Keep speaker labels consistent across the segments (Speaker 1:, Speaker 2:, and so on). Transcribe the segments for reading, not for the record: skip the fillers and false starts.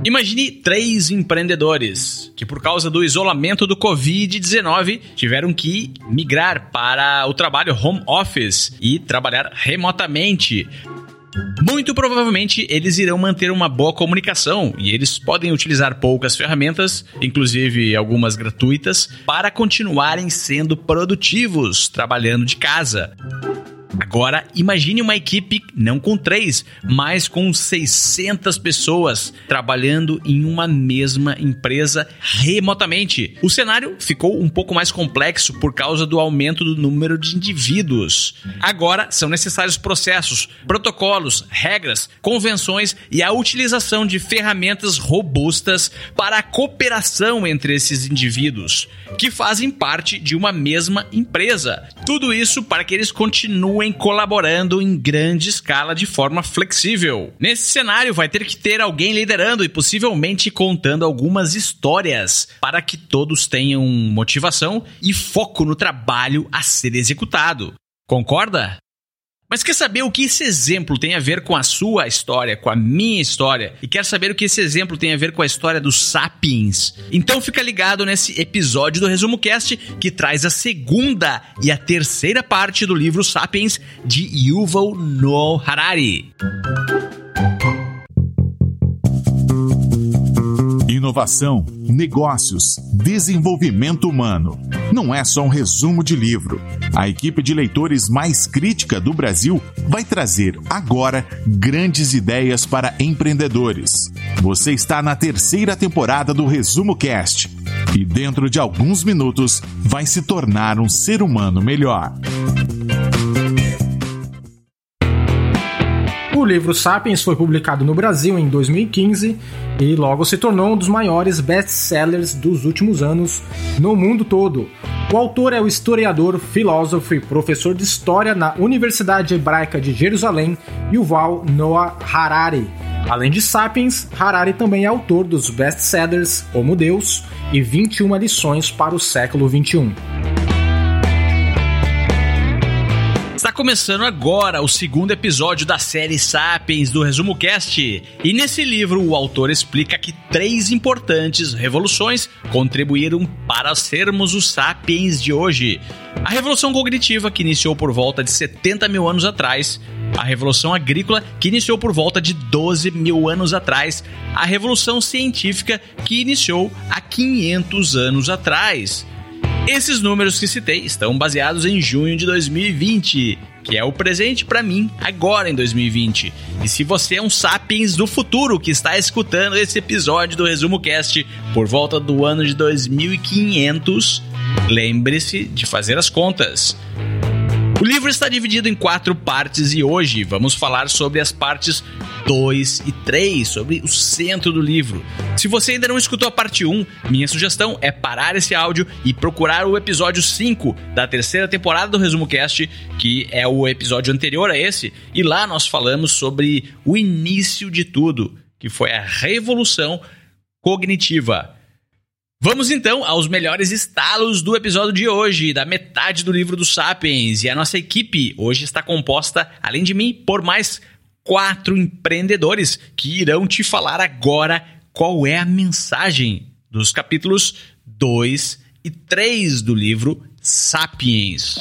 Speaker 1: Imagine 3 empreendedores que, por causa do isolamento do Covid-19, tiveram que migrar para o trabalho home office e trabalhar remotamente. Muito provavelmente eles irão manter uma boa comunicação e eles podem utilizar poucas ferramentas, inclusive algumas gratuitas, para continuarem sendo produtivos trabalhando de casa. Agora, imagine uma equipe não com 3, mas com 600 pessoas trabalhando em uma mesma empresa remotamente. O cenário ficou um pouco mais complexo por causa do aumento do número de indivíduos. Agora, são necessários processos, protocolos, regras, convenções e a utilização de ferramentas robustas para a cooperação entre esses indivíduos, que fazem parte de uma mesma empresa. Tudo isso para que eles continuem colaborando em grande escala de forma flexível. Nesse cenário, vai ter que ter alguém liderando e possivelmente contando algumas histórias para que todos tenham motivação e foco no trabalho a ser executado. Concorda? Mas quer saber o que esse exemplo tem a ver com a sua história, com a minha história? E quer saber o que esse exemplo tem a ver com a história dos Sapiens? Então fica ligado nesse episódio do Resumo Cast, que traz a segunda e a terceira parte do livro Sapiens, de Yuval Noah Harari.
Speaker 2: Inovação, negócios, desenvolvimento humano. Não é só um resumo de livro. A equipe de leitores mais crítica do Brasil vai trazer agora grandes ideias para empreendedores. Você está na terceira temporada do Resumo Cast e dentro de alguns minutos vai se tornar um ser humano melhor.
Speaker 3: O livro Sapiens foi publicado no Brasil em 2015 e logo se tornou um dos maiores best-sellers dos últimos anos no mundo todo. O autor é o historiador, filósofo e professor de história na Universidade Hebraica de Jerusalém, Yuval Noah Harari. Além de Sapiens, Harari também é autor dos best-sellers Homo Deus e 21 lições para o século XXI.
Speaker 1: Está começando agora o segundo episódio da série Sapiens do Resumo Cast. E nesse livro o autor explica que 3 importantes revoluções contribuíram para sermos os Sapiens de hoje. A Revolução Cognitiva, que iniciou por volta de 70 mil anos atrás. A Revolução Agrícola, que iniciou por volta de 12 mil anos atrás. A Revolução Científica, que iniciou há 500 anos atrás. Esses números que citei estão baseados em junho de 2020, que é o presente para mim agora em 2020. E se você é um Sapiens do futuro que está escutando esse episódio do Resumo Cast por volta do ano de 2500, lembre-se de fazer as contas. O livro está dividido em 4 partes e hoje vamos falar sobre as partes 2 e 3, sobre o centro do livro. Se você ainda não escutou a parte 1, minha sugestão é parar esse áudio e procurar o episódio 5 da terceira temporada do Resumo Cast, que é o episódio anterior a esse, e lá nós falamos sobre o início de tudo, que foi a Revolução Cognitiva. Vamos então aos melhores estalos do episódio de hoje, da metade do livro do Sapiens. E a nossa equipe hoje está composta, além de mim, por mais 4 empreendedores que irão te falar agora qual é a mensagem dos capítulos 2 e 3 do livro Sapiens.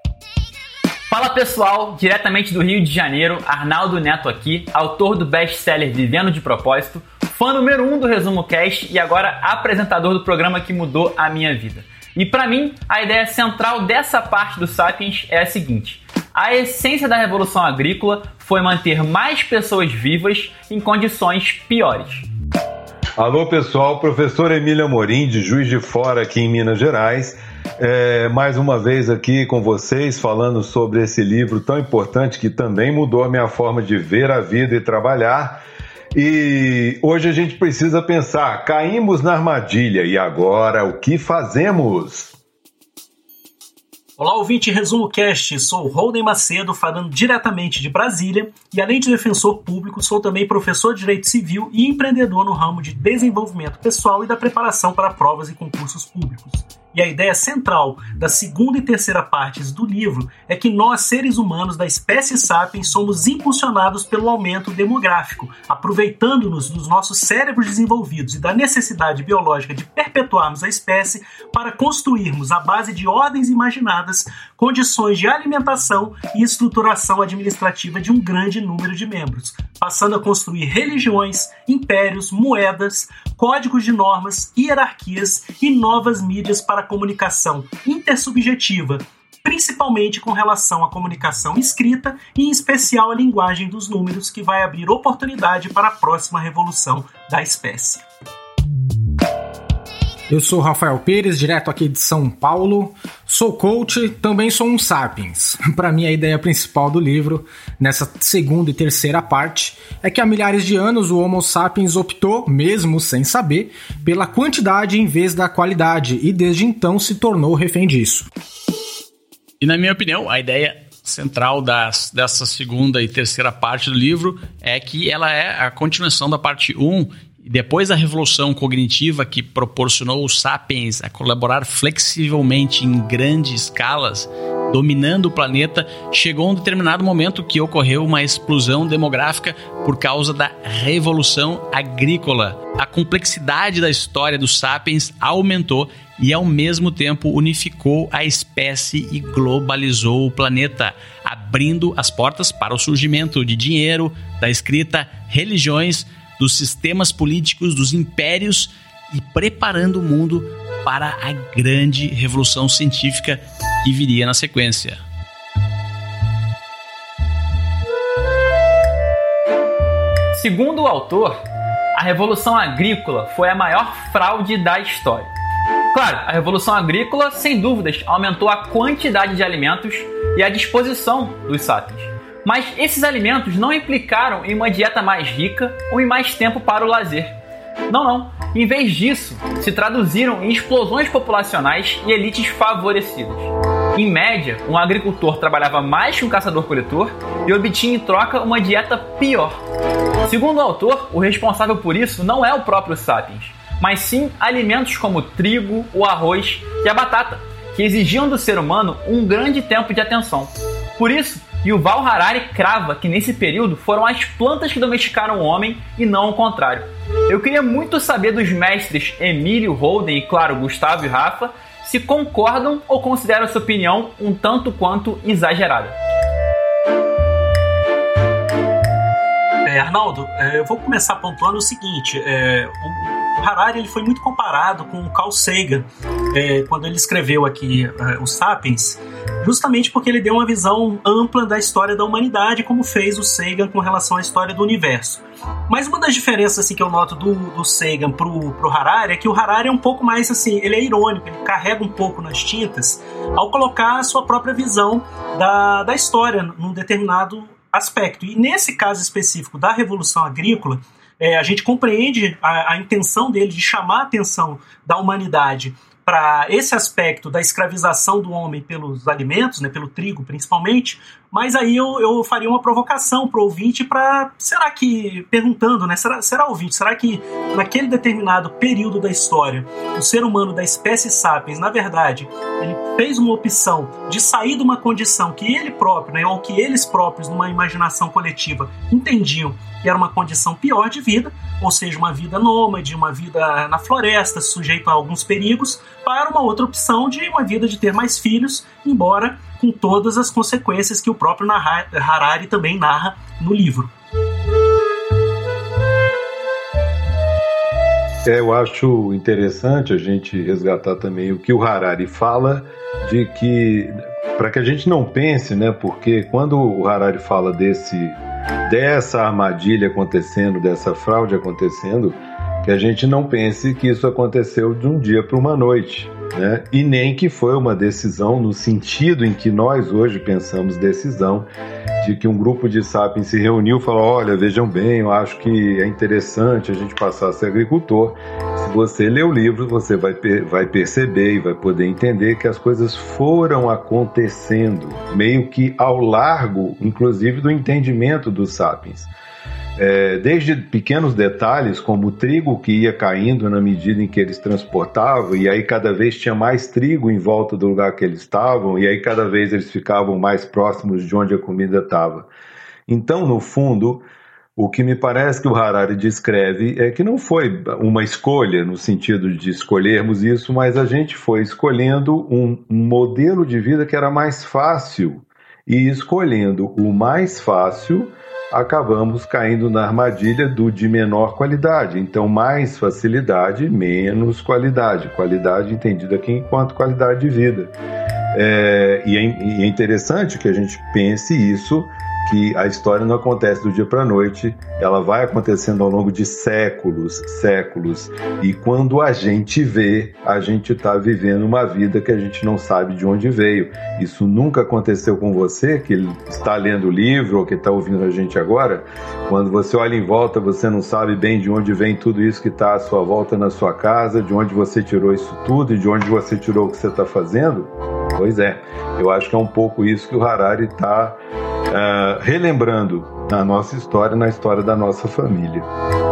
Speaker 4: Fala pessoal, diretamente do Rio de Janeiro, Arnaldo Neto aqui, autor do best-seller Vivendo de Propósito, fã número 1 do Resumo Cast e agora apresentador do programa que mudou a minha vida. E para mim, a ideia central dessa parte do Sapiens é a seguinte: a essência da Revolução Agrícola foi manter mais pessoas vivas em condições piores.
Speaker 5: Alô pessoal, professor Emílio Amorim, de Juiz de Fora, aqui em Minas Gerais. Mais uma vez aqui com vocês, falando sobre esse livro tão importante que também mudou a minha forma de ver a vida e trabalhar. E hoje a gente precisa pensar, caímos na armadilha e agora o que fazemos?
Speaker 6: Olá, ouvinte Resumo Cast, sou Holden Macedo, falando diretamente de Brasília e além de defensor público, sou também professor de Direito Civil e empreendedor no ramo de desenvolvimento pessoal e da preparação para provas e concursos públicos. E a ideia central da segunda e terceira partes do livro é que nós, seres humanos da espécie Sapiens, somos impulsionados pelo aumento demográfico, aproveitando-nos dos nossos cérebros desenvolvidos e da necessidade biológica de perpetuarmos a espécie para construirmos, à base de ordens imaginadas, condições de alimentação e estruturação administrativa de um grande número de membros, passando a construir religiões, impérios, moedas, códigos de normas, hierarquias e novas mídias para a comunicação intersubjetiva, principalmente com relação à comunicação escrita e, em especial, a linguagem dos números, que vai abrir oportunidade para a próxima revolução da espécie.
Speaker 3: Eu sou Rafael Pires, direto aqui de São Paulo. Sou coach, também sou um sapiens. Para mim, a ideia principal do livro, nessa segunda e terceira parte, é que há milhares de anos o Homo sapiens optou, mesmo sem saber, pela quantidade em vez da qualidade, e desde então se tornou refém disso.
Speaker 1: E na minha opinião, a ideia central dessa segunda e terceira parte do livro é que ela é a continuação da parte 1. Depois da revolução cognitiva que proporcionou os sapiens a colaborar flexivelmente em grandes escalas, dominando o planeta, chegou um determinado momento que ocorreu uma explosão demográfica por causa da revolução agrícola. A complexidade da história dos sapiens aumentou e, ao mesmo tempo, unificou a espécie e globalizou o planeta, abrindo as portas para o surgimento de dinheiro, da escrita, religiões, dos sistemas políticos, dos impérios e preparando o mundo para a grande revolução científica que viria na sequência.
Speaker 4: Segundo o autor, a Revolução Agrícola foi a maior fraude da história. Claro, a Revolução Agrícola, sem dúvidas, aumentou a quantidade de alimentos e a disposição dos sapiens. Mas esses alimentos não implicaram em uma dieta mais rica ou em mais tempo para o lazer. Não. Em vez disso, se traduziram em explosões populacionais e elites favorecidas. Em média, um agricultor trabalhava mais que um caçador-coletor e obtinha em troca uma dieta pior. Segundo o autor, o responsável por isso não é o próprio sapiens, mas sim alimentos como o trigo, o arroz e a batata, que exigiam do ser humano um grande tempo de atenção. Por isso, Yuval Harari crava que nesse período foram as plantas que domesticaram o homem e não o contrário. Eu queria muito saber dos mestres Emílio, Holden e, claro, Gustavo e Rafa, se concordam ou consideram essa opinião um tanto quanto exagerada.
Speaker 6: Arnaldo, eu vou começar pontuando o seguinte, o Harari ele foi muito comparado com o Carl Sagan quando ele escreveu aqui os Sapiens, justamente porque ele deu uma visão ampla da história da humanidade, como fez o Sagan com relação à história do universo. Mas uma das diferenças assim, que eu noto do Sagan pro Harari é que o Harari é um pouco mais assim, ele é irônico, ele carrega um pouco nas tintas ao colocar a sua própria visão da história num determinado aspecto. E nesse caso específico da Revolução Agrícola, a gente compreende a intenção dele de chamar a atenção da humanidade para esse aspecto da escravização do homem pelos alimentos, né, pelo trigo principalmente, mas aí eu faria uma provocação para o ouvinte será que, perguntando, né, será ouvinte, será que naquele determinado período da história, o ser humano da espécie Sapiens, na verdade, ele fez uma opção de sair de uma condição que ele próprio, né, ou que eles próprios, numa imaginação coletiva, entendiam que era uma condição pior de vida, ou seja, uma vida nômade, uma vida na floresta, sujeito a alguns perigos, para uma outra opção de uma vida de ter mais filhos, embora com todas as consequências que o próprio Harari também narra no livro.
Speaker 5: Eu acho interessante a gente resgatar também o que o Harari fala, de que, para que a gente não pense, né, porque quando o Harari fala dessa armadilha acontecendo, dessa fraude acontecendo, que a gente não pense que isso aconteceu de um dia para uma noite, né? E nem que foi uma decisão no sentido em que nós hoje pensamos decisão, de que um grupo de sapiens se reuniu e falou, olha, vejam bem, eu acho que é interessante a gente passar a ser agricultor. Se você ler o livro, você vai perceber e vai poder entender que as coisas foram acontecendo, meio que ao largo, inclusive, do entendimento dos sapiens. desde pequenos detalhes, como o trigo que ia caindo na medida em que eles transportavam, e aí cada vez tinha mais trigo em volta do lugar que eles estavam, e aí cada vez eles ficavam mais próximos de onde a comida estava. Então, no fundo, o que me parece que o Harari descreve é que não foi uma escolha, no sentido de escolhermos isso, mas a gente foi escolhendo um modelo de vida que era mais fácil, e escolhendo o mais fácil, acabamos caindo na armadilha do de menor qualidade. Então, mais facilidade, menos qualidade. Qualidade entendida aqui enquanto qualidade de vida. E é interessante que a gente pense isso, que a história não acontece do dia para a noite, ela vai acontecendo ao longo de séculos, e quando a gente vê, a gente está vivendo uma vida que a gente não sabe de onde veio. Isso nunca aconteceu com você, que está lendo o livro ou que está ouvindo a gente agora? Quando você olha em volta, você não sabe bem de onde vem tudo isso que está à sua volta na sua casa, de onde você tirou isso tudo e de onde você tirou o que você está fazendo? Pois é, eu acho que é um pouco isso que o Harari está relembrando na nossa história, na história da nossa família.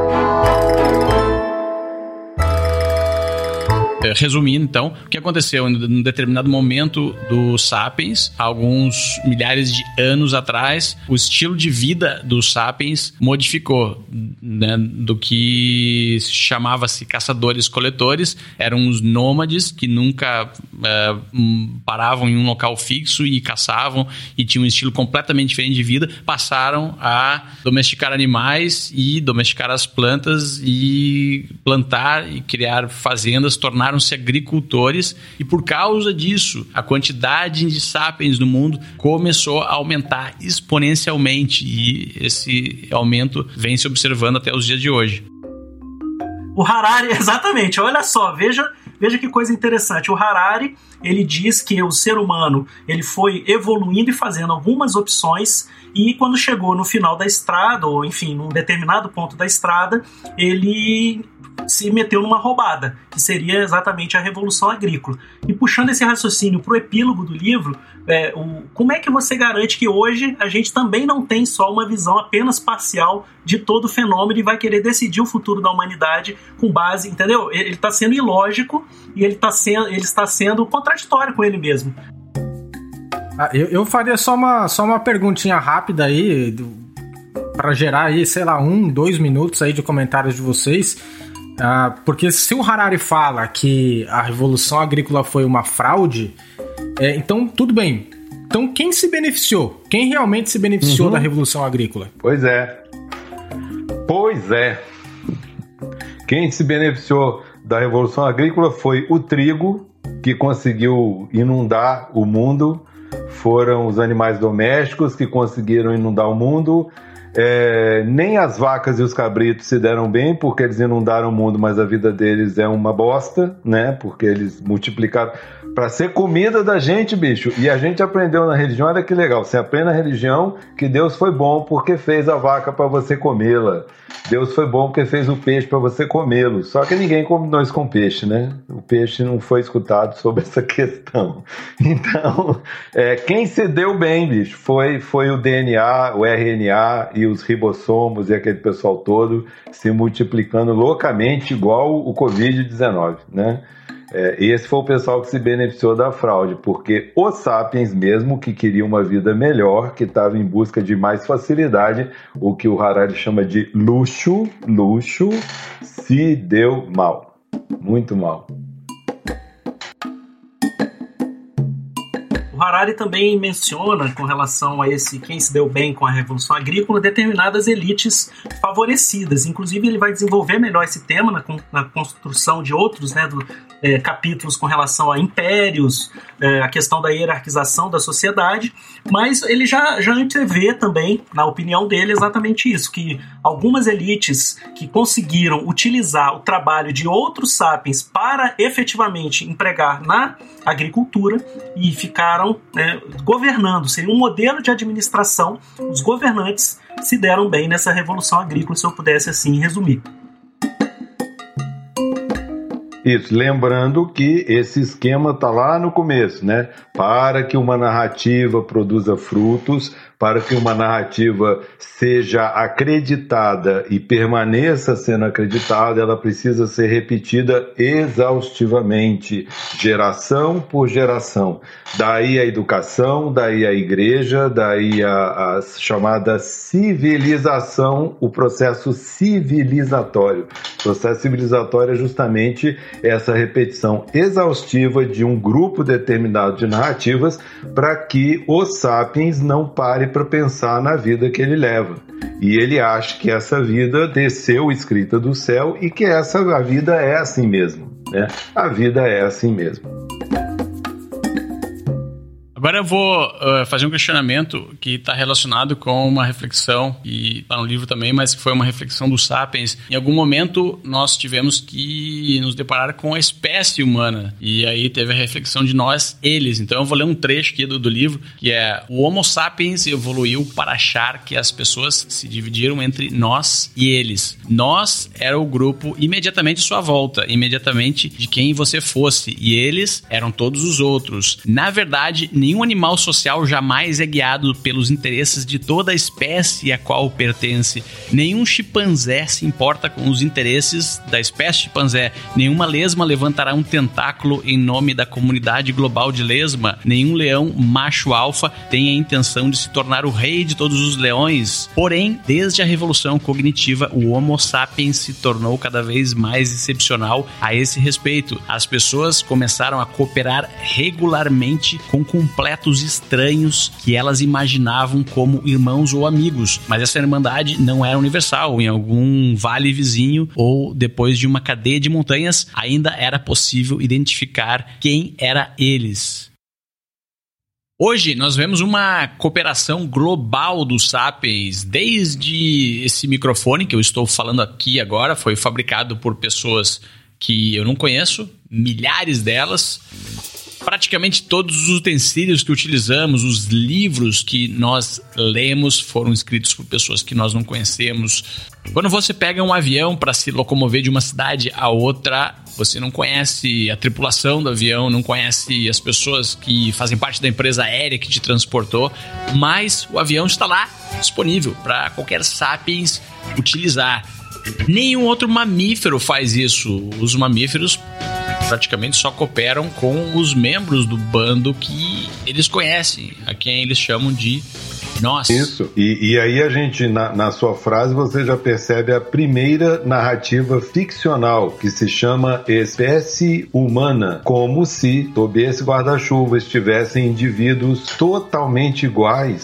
Speaker 1: Resumindo, então, o que aconteceu em um determinado momento do Sapiens, alguns milhares de anos atrás, o estilo de vida dos Sapiens modificou, né, do que chamava-se caçadores-coletores, eram os nômades que nunca paravam em um local fixo e caçavam e tinham um estilo completamente diferente de vida, passaram a domesticar animais e domesticar as plantas e plantar e criar fazendas, tornaram-se agricultores, e por causa disso a quantidade de sapiens no mundo começou a aumentar exponencialmente, e esse aumento vem se observando até os dias de hoje.
Speaker 6: O Harari, exatamente, olha só, veja que coisa interessante. O Harari, ele diz que o ser humano ele foi evoluindo e fazendo algumas opções, e quando chegou no final da estrada, ou enfim, num determinado ponto da estrada, ele se meteu numa roubada, que seria exatamente a Revolução Agrícola. E puxando esse raciocínio para o epílogo do livro, como é que você garante que hoje a gente também não tem só uma visão apenas parcial de todo o fenômeno e vai querer decidir o futuro da humanidade com base, entendeu? Ele está sendo ilógico e ele está sendo contraditório com ele mesmo.
Speaker 3: Eu faria só uma perguntinha rápida aí, para gerar aí, sei lá, 1-2 minutos aí de comentários de vocês. Porque se o Harari fala que a Revolução Agrícola foi uma fraude, então tudo bem. Então quem se beneficiou? Quem realmente se beneficiou da Revolução Agrícola?
Speaker 5: Pois é. Quem se beneficiou da Revolução Agrícola foi o trigo, que conseguiu inundar o mundo, foram os animais domésticos que conseguiram inundar o mundo. Nem as vacas e os cabritos se deram bem, porque eles inundaram o mundo, mas a vida deles é uma bosta, né? Porque eles multiplicaram para ser comida da gente, bicho. E a gente aprendeu na religião, olha que legal, você aprende na religião que Deus foi bom porque fez a vaca para você comê-la. Deus foi bom porque fez o peixe para você comê-lo. Só que ninguém combinou isso com peixe, né? O peixe não foi escutado sobre essa questão. Então, quem se deu bem, bicho, foi o DNA, o RNA e os ribossomos e aquele pessoal todo se multiplicando loucamente, igual o Covid-19, né? Esse foi o pessoal que se beneficiou da fraude, porque os sapiens mesmo, que queriam uma vida melhor, que estavam em busca de mais facilidade, o que o Harari chama de luxo, se deu mal, muito mal.
Speaker 6: O Harari também menciona, com relação a quem se deu bem com a Revolução Agrícola, determinadas elites favorecidas. Inclusive, ele vai desenvolver melhor esse tema na construção de outros, né, capítulos com relação a impérios, a questão da hierarquização da sociedade, mas ele já antevê também, na opinião dele, exatamente isso, que algumas elites que conseguiram utilizar o trabalho de outros sapiens para efetivamente empregar na agricultura e ficaram governando, seria um modelo de administração. Os governantes se deram bem nessa Revolução Agrícola, se eu pudesse assim resumir.
Speaker 5: Isso, lembrando que esse esquema está lá no começo, né? Para que uma narrativa produza frutos, para que uma narrativa seja acreditada e permaneça sendo acreditada, ela precisa ser repetida exaustivamente, geração por geração. Daí a educação, daí a igreja, daí a chamada civilização, o processo civilizatório. O processo civilizatório é justamente essa repetição exaustiva de um grupo determinado de narrativas para que o Sapiens não pare para pensar na vida que ele leva. E ele acha que essa vida desceu escrita do céu e que a vida é assim mesmo, né? A vida é assim mesmo.
Speaker 1: Agora eu vou fazer um questionamento que está relacionado com uma reflexão, e está no livro também, mas que foi uma reflexão do Sapiens. Em algum momento nós tivemos que nos deparar com a espécie humana, e aí teve a reflexão de nós, eles. Então eu vou ler um trecho aqui do livro, que é: o Homo sapiens evoluiu para achar que as pessoas se dividiram entre nós e eles. Nós era o grupo imediatamente à sua volta, imediatamente de quem você fosse, e eles eram todos os outros. Na verdade, nenhum animal social jamais é guiado pelos interesses de toda a espécie a qual pertence. Nenhum chimpanzé se importa com os interesses da espécie chimpanzé. Nenhuma lesma levantará um tentáculo em nome da comunidade global de lesma. Nenhum leão macho alfa tem a intenção de se tornar o rei de todos os leões. Porém, desde a revolução cognitiva, o Homo sapiens se tornou cada vez mais excepcional a esse respeito. As pessoas começaram a cooperar regularmente com completos estranhos que elas imaginavam como irmãos ou amigos, mas essa irmandade não era universal. Em algum vale vizinho ou depois de uma cadeia de montanhas, ainda era possível identificar quem era eles. Hoje nós vemos uma cooperação global dos Sapiens. Desde esse microfone que eu estou falando aqui agora, foi fabricado por pessoas que eu não conheço, milhares delas. Praticamente todos os utensílios que utilizamos, os livros que nós lemos, foram escritos por pessoas que nós não conhecemos. Quando você pega um avião para se locomover de uma cidade a outra, você não conhece a tripulação do avião, não conhece as pessoas que fazem parte da empresa aérea que te transportou, mas o avião está lá, disponível para qualquer sapiens utilizar. Nenhum outro mamífero faz isso. Os mamíferos praticamente só cooperam com os membros do bando que eles conhecem, a quem eles chamam de nós.
Speaker 5: Isso, e aí a gente, na sua frase, você já percebe a primeira narrativa ficcional, que se chama espécie humana, como se, sob esse guarda-chuva, estivessem indivíduos totalmente iguais,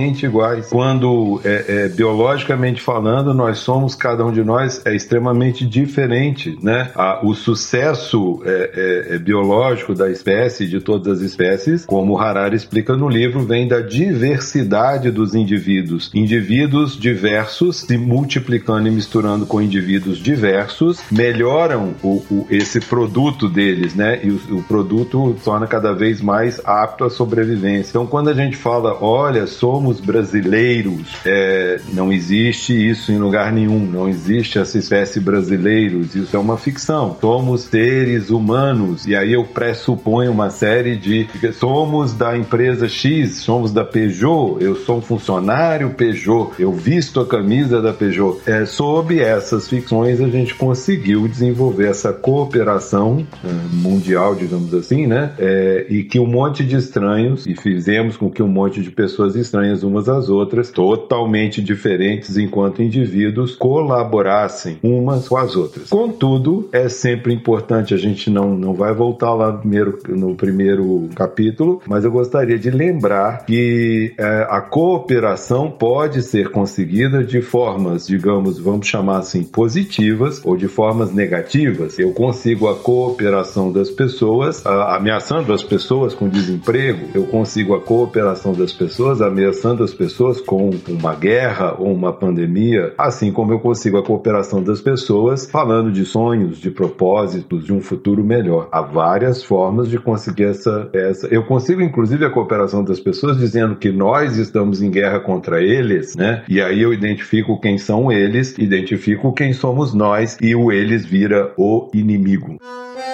Speaker 5: quando, biologicamente falando, nós somos, cada um de nós é extremamente diferente, né? O sucesso biológico da espécie, de todas as espécies, como Harari explica no livro, vem da diversidade dos indivíduos diversos se multiplicando e misturando com indivíduos diversos, melhoram esse produto deles, né? E o produto torna cada vez mais apto à sobrevivência. Então, quando a gente fala, olha, somos brasileiros, não existe isso em lugar nenhum, não existe essa espécie brasileiros, isso é uma ficção. Somos seres humanos, e aí eu pressuponho uma série de... Somos da empresa X, somos da Peugeot, eu sou um funcionário Peugeot, eu visto a camisa da Peugeot. Sob essas ficções a gente conseguiu desenvolver essa cooperação mundial, digamos assim, né? E que um monte de estranhos, e fizemos com que um monte de pessoas estranhas umas às outras, totalmente diferentes enquanto indivíduos, colaborassem umas com as outras. Contudo, é sempre importante, a gente não vai voltar lá no primeiro capítulo, mas eu gostaria de lembrar que a cooperação pode ser conseguida de formas, digamos, vamos chamar assim, positivas ou de formas negativas. Eu consigo a cooperação das pessoas ameaçando as pessoas com desemprego, eu consigo a cooperação das pessoas ameaçando as pessoas com uma guerra ou uma pandemia, assim como eu consigo a cooperação das pessoas falando de sonhos, de propósitos, de um futuro melhor. Há várias formas de conseguir essa... Eu consigo, inclusive, a cooperação das pessoas dizendo que nós estamos em guerra contra eles, né? E aí eu identifico quem são eles, identifico quem somos nós, e o eles vira o inimigo.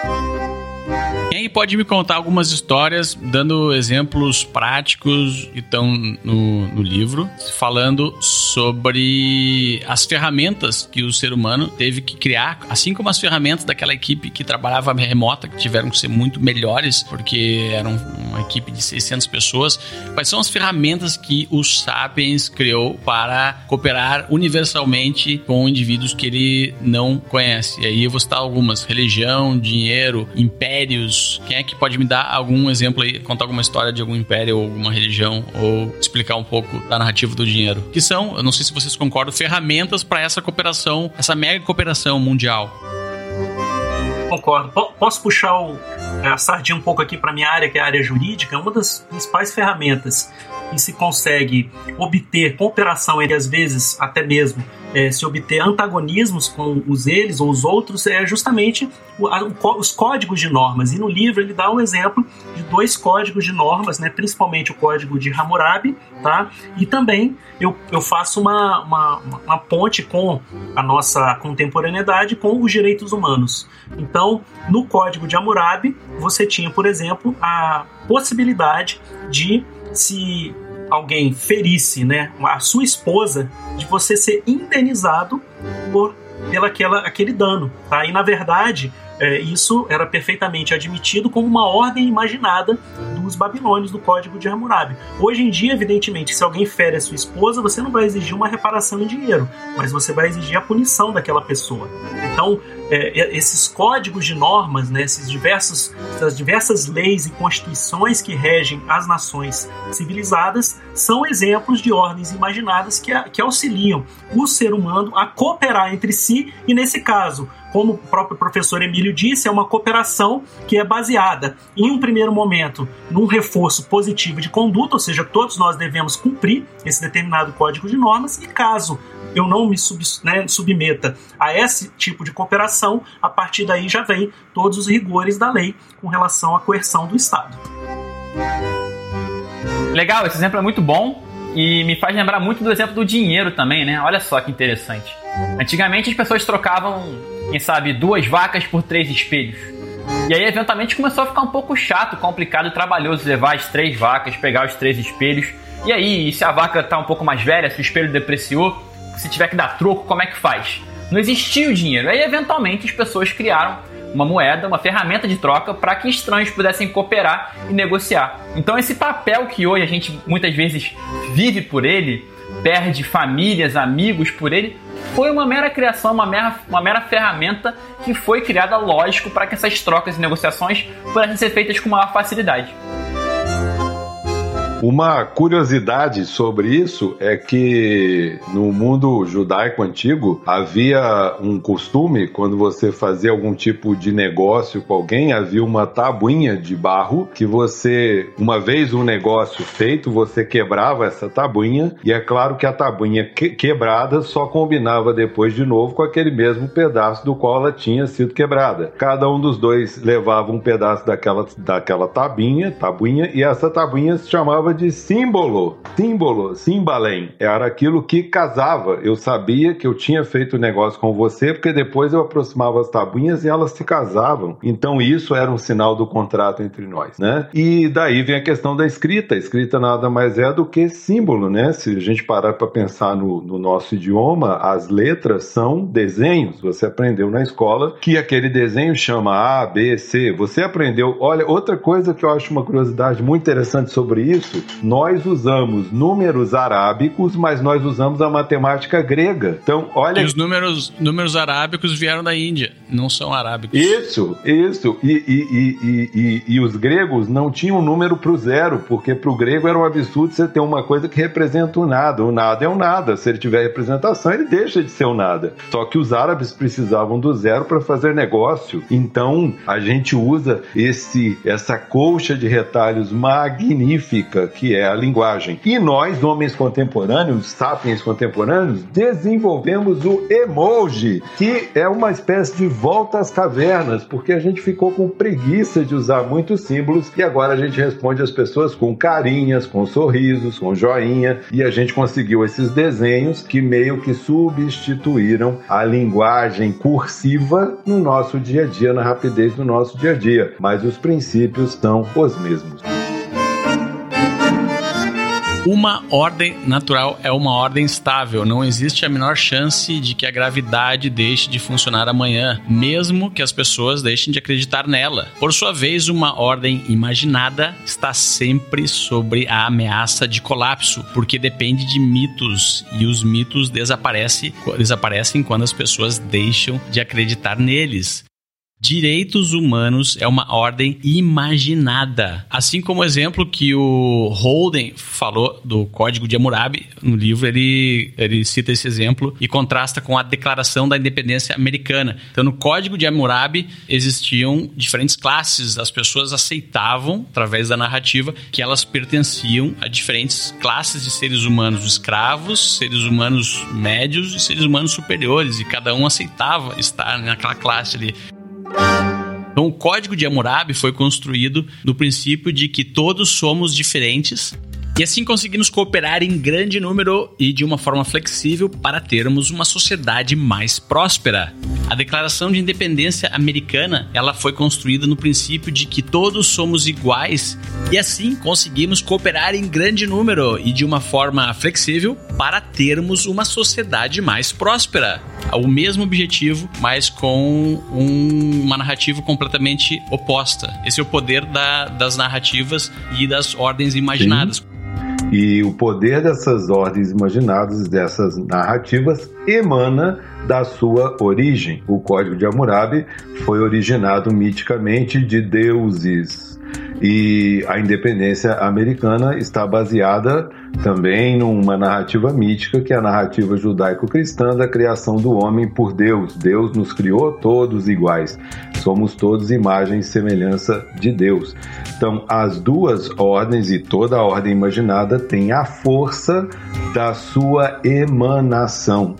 Speaker 1: Quem pode me contar algumas histórias, dando exemplos práticos que estão no livro, falando sobre as ferramentas que o ser humano teve que criar, assim como as ferramentas daquela equipe que trabalhava remota, que tiveram que ser muito melhores, porque eram uma equipe de 600 pessoas. Quais são as ferramentas que o Sapiens criou para cooperar universalmente com indivíduos que ele não conhece? E aí eu vou citar algumas: religião, dinheiro, impérios. Quem é que pode me dar algum exemplo aí, contar alguma história de algum império ou alguma religião, ou explicar um pouco da narrativa do dinheiro? Que são, eu não sei se vocês concordam, ferramentas para essa cooperação, essa mega cooperação mundial.
Speaker 6: Concordo. Posso puxar a sardinha um pouco aqui para minha área, que é a área jurídica? Uma das principais ferramentas que se consegue obter cooperação entre, às vezes, até mesmo se obter antagonismos com eles ou os outros, é justamente os códigos de normas. E no livro ele dá um exemplo de 2 códigos de normas, né? Principalmente o código de Hammurabi, tá? E também eu faço uma ponte com a nossa contemporaneidade com os direitos humanos. Então, no código de Hammurabi, você tinha, por exemplo, a possibilidade de, se alguém ferisse, né, a sua esposa, de você ser indenizado por aquele dano, tá? E na verdade isso era perfeitamente admitido como uma ordem imaginada dos babilônios do Código de Hammurabi. Hoje em dia, evidentemente, se alguém fere a sua esposa, você não vai exigir uma reparação em dinheiro, mas você vai exigir a punição daquela pessoa. Então, esses códigos de normas, né, essas diversas leis e constituições que regem as nações civilizadas, são exemplos de ordens imaginadas que auxiliam o ser humano a cooperar entre si, e nesse caso, como o próprio professor Emílio disse, é uma cooperação que é baseada, em um primeiro momento, num reforço positivo de conduta, ou seja, todos nós devemos cumprir esse determinado código de normas, e caso eu não me submeta a esse tipo de cooperação, a partir daí já vem todos os rigores da lei com relação à coerção do Estado.
Speaker 4: Legal, esse exemplo é muito bom e me faz lembrar muito do exemplo do dinheiro também, né? Olha só que interessante. Antigamente as pessoas trocavam, quem sabe, 2 vacas por 3 espelhos. E aí, eventualmente, começou a ficar um pouco chato, complicado e trabalhoso levar as 3 vacas, pegar os 3 espelhos. E aí, se a vaca tá um pouco mais velha, se o espelho depreciou, se tiver que dar troco, como é que faz? Não existia o dinheiro. Aí, eventualmente, as pessoas criaram uma moeda, uma ferramenta de troca para que estranhos pudessem cooperar e negociar. Então, esse papel que hoje a gente muitas vezes vive por ele, perde famílias, amigos por ele, foi uma mera criação, uma mera ferramenta que foi criada, lógico, para que essas trocas e negociações pudessem ser feitas com maior facilidade.
Speaker 5: Uma curiosidade sobre isso é que no mundo judaico antigo havia um costume, quando você fazia algum tipo de negócio com alguém, havia uma tabuinha de barro que você, uma vez um negócio feito, você quebrava essa tabuinha, e é claro que a tabuinha quebrada só combinava depois de novo com aquele mesmo pedaço do qual ela tinha sido quebrada. Cada um dos dois levava um pedaço daquela tabuinha, e essa tabuinha se chamava de símbolo, simbalém. Era aquilo que casava. Eu sabia que eu tinha feito o negócio com você, porque depois eu aproximava as tabuinhas e elas se casavam. Então isso era um sinal do contrato entre nós, né? E daí vem a questão da escrita. A escrita nada mais é do que símbolo, né? Se a gente parar para pensar no nosso idioma, as letras são desenhos. Você aprendeu na escola que aquele desenho chama A, B, C. Você aprendeu... Olha, outra coisa que eu acho uma curiosidade muito interessante sobre isso, nós usamos números arábicos, mas nós usamos a matemática grega. Então, olha...
Speaker 1: E os números arábicos vieram da Índia, não são arábicos.
Speaker 5: Isso. E os gregos não tinham número para o zero, porque para o grego era um absurdo você ter uma coisa que representa o nada. O nada é o nada. Se ele tiver representação, ele deixa de ser o nada. Só que os árabes precisavam do zero para fazer negócio. Então, a gente usa essa colcha de retalhos magnífica única, que é a linguagem. E nós, homens contemporâneos, sapiens contemporâneos, desenvolvemos o emoji, que é uma espécie de volta às cavernas, porque a gente ficou com preguiça de usar muitos símbolos e agora a gente responde às pessoas com carinhas, com sorrisos, com joinha, e a gente conseguiu esses desenhos que meio que substituíram a linguagem cursiva no nosso dia a dia, na rapidez do nosso dia a dia, mas os princípios são os mesmos.
Speaker 1: Uma ordem natural é uma ordem estável. Não existe a menor chance de que a gravidade deixe de funcionar amanhã, mesmo que as pessoas deixem de acreditar nela. Por sua vez, uma ordem imaginada está sempre sobre a ameaça de colapso, porque depende de mitos, e os mitos desaparecem quando as pessoas deixam de acreditar neles. Direitos humanos é uma ordem imaginada. Assim como o exemplo que o Holden falou do Código de Hammurabi, no livro ele cita esse exemplo e contrasta com a Declaração da Independência Americana. Então, no Código de Hammurabi existiam diferentes classes. As pessoas aceitavam, através da narrativa, que elas pertenciam a diferentes classes de seres humanos, escravos, seres humanos médios e seres humanos superiores, e cada um aceitava estar naquela classe ali. Então, o Código de Hammurabi foi construído no princípio de que todos somos diferentes e assim conseguimos cooperar em grande número e de uma forma flexível para termos uma sociedade mais próspera. A Declaração de Independência Americana, ela foi construída no princípio de que todos somos iguais e assim conseguimos cooperar em grande número e de uma forma flexível para termos uma sociedade mais próspera. O mesmo objetivo, mas com uma narrativa completamente oposta. Esse é o poder das narrativas e das ordens imaginadas.
Speaker 5: Sim. E o poder dessas ordens imaginadas, dessas narrativas, emana da sua origem. O Código de Hammurabi foi originado miticamente de deuses. E a independência americana está baseada também numa narrativa mítica, que é a narrativa judaico-cristã da criação do homem por Deus. Deus nos criou todos iguais. Somos todos imagem e semelhança de Deus. Então, as duas ordens e toda a ordem imaginada tem a força da sua emanação.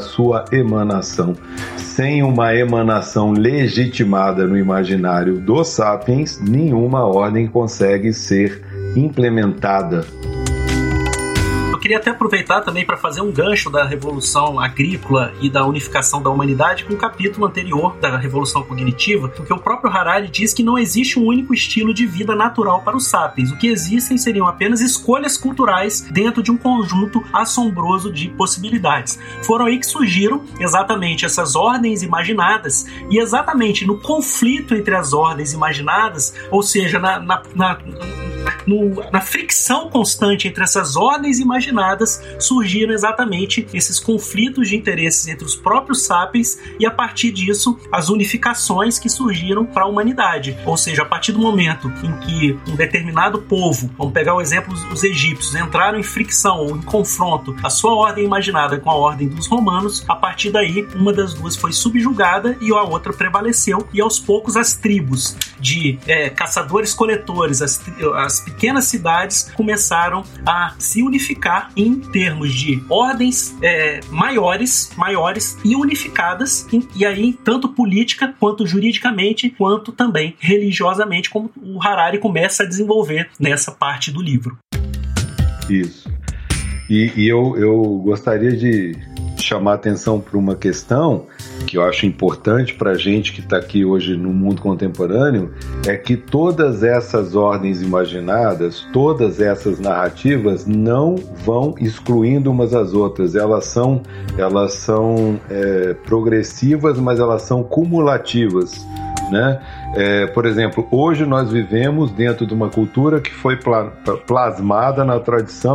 Speaker 5: Sem uma emanação legitimada no imaginário dos sapiens, nenhuma ordem consegue ser implementada.
Speaker 6: Queria até aproveitar também para fazer um gancho da Revolução Agrícola e da unificação da humanidade com o capítulo anterior da Revolução Cognitiva, porque o próprio Harari diz que não existe um único estilo de vida natural para os sapiens. O que existem seriam apenas escolhas culturais dentro de um conjunto assombroso de possibilidades. Foram aí que surgiram exatamente essas ordens imaginadas, e exatamente no conflito entre as ordens imaginadas, ou seja, na fricção constante entre essas ordens imaginadas, surgiram exatamente esses conflitos de interesses entre os próprios sapiens e, a partir disso, as unificações que surgiram para a humanidade. Ou seja, a partir do momento em que um determinado povo, vamos pegar o exemplo dos egípcios, entraram em fricção ou em confronto a sua ordem imaginada com a ordem dos romanos, a partir daí, uma das duas foi subjugada e a outra prevaleceu, e aos poucos as tribos de caçadores-coletores, as pequenas cidades começaram a se unificar em termos de ordens maiores e unificadas, e aí tanto política, quanto juridicamente, quanto também religiosamente, como o Harari começa a desenvolver nessa parte do livro.
Speaker 5: Isso. E eu gostaria de chamar a atenção para uma questão que eu acho importante para a gente que está aqui hoje no mundo contemporâneo, é que todas essas ordens imaginadas, todas essas narrativas não vão excluindo umas às outras. Elas são progressivas, mas elas são cumulativas, né? Por exemplo, hoje nós vivemos dentro de uma cultura que foi plasmada na tradição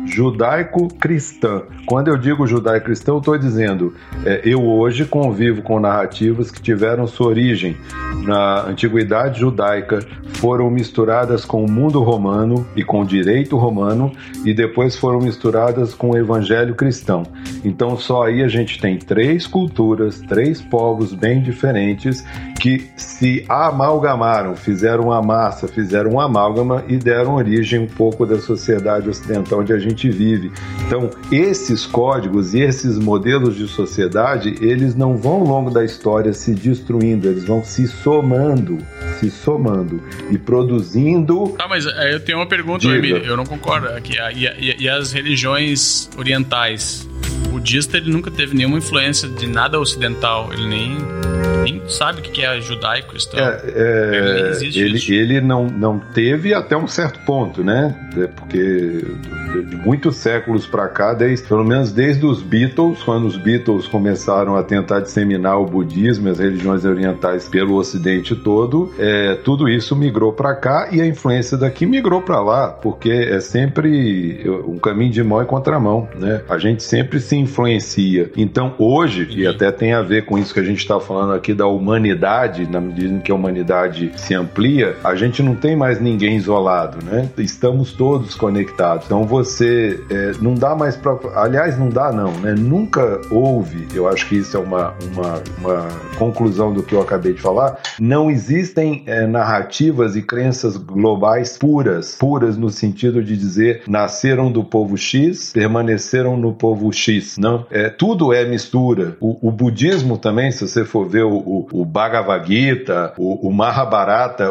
Speaker 5: judaico-cristã. Quando eu digo judaico-cristã, eu estou dizendo, eu hoje convivo com narrativas que tiveram sua origem na antiguidade judaica, foram misturadas com o mundo romano e com o direito romano, e depois foram misturadas com o evangelho cristão. Então só aí a gente tem 3 culturas, 3 povos bem diferentes que se amalgamaram, fizeram uma massa, fizeram uma amálgama e deram origem um pouco da sociedade ocidental onde a gente vive. Então esses códigos e esses modelos de sociedade, eles não vão ao longo da história se destruindo, eles vão se somando e produzindo...
Speaker 1: Tá, mas eu tenho uma pergunta, Emílio, eu não concordo. E as religiões orientais? O budista, ele nunca teve nenhuma influência de nada ocidental, ele nem sabe o que é judaico-cristão.
Speaker 5: Ele não teve até um certo ponto, né? Porque de muitos séculos para cá, pelo menos desde os Beatles, quando os Beatles começaram a tentar disseminar o budismo e as religiões orientais pelo ocidente todo, tudo isso migrou para cá e a influência daqui migrou para lá, porque é sempre um caminho de mão e contramão, né? A gente sempre se influencia. Então hoje, e até tem a ver com isso que a gente está falando aqui da humanidade, na medida em que a humanidade se amplia, a gente não tem mais ninguém isolado, né? Estamos todos conectados. Então você não dá mais para... Aliás, não dá não, né? Nunca houve, eu acho que isso é uma conclusão do que eu acabei de falar, não existem narrativas e crenças globais puras no sentido de dizer nasceram do povo X, permaneceram no povo X, não. Tudo é mistura. O budismo também, se você for ver o Bhagavad Gita, o Mahabharata,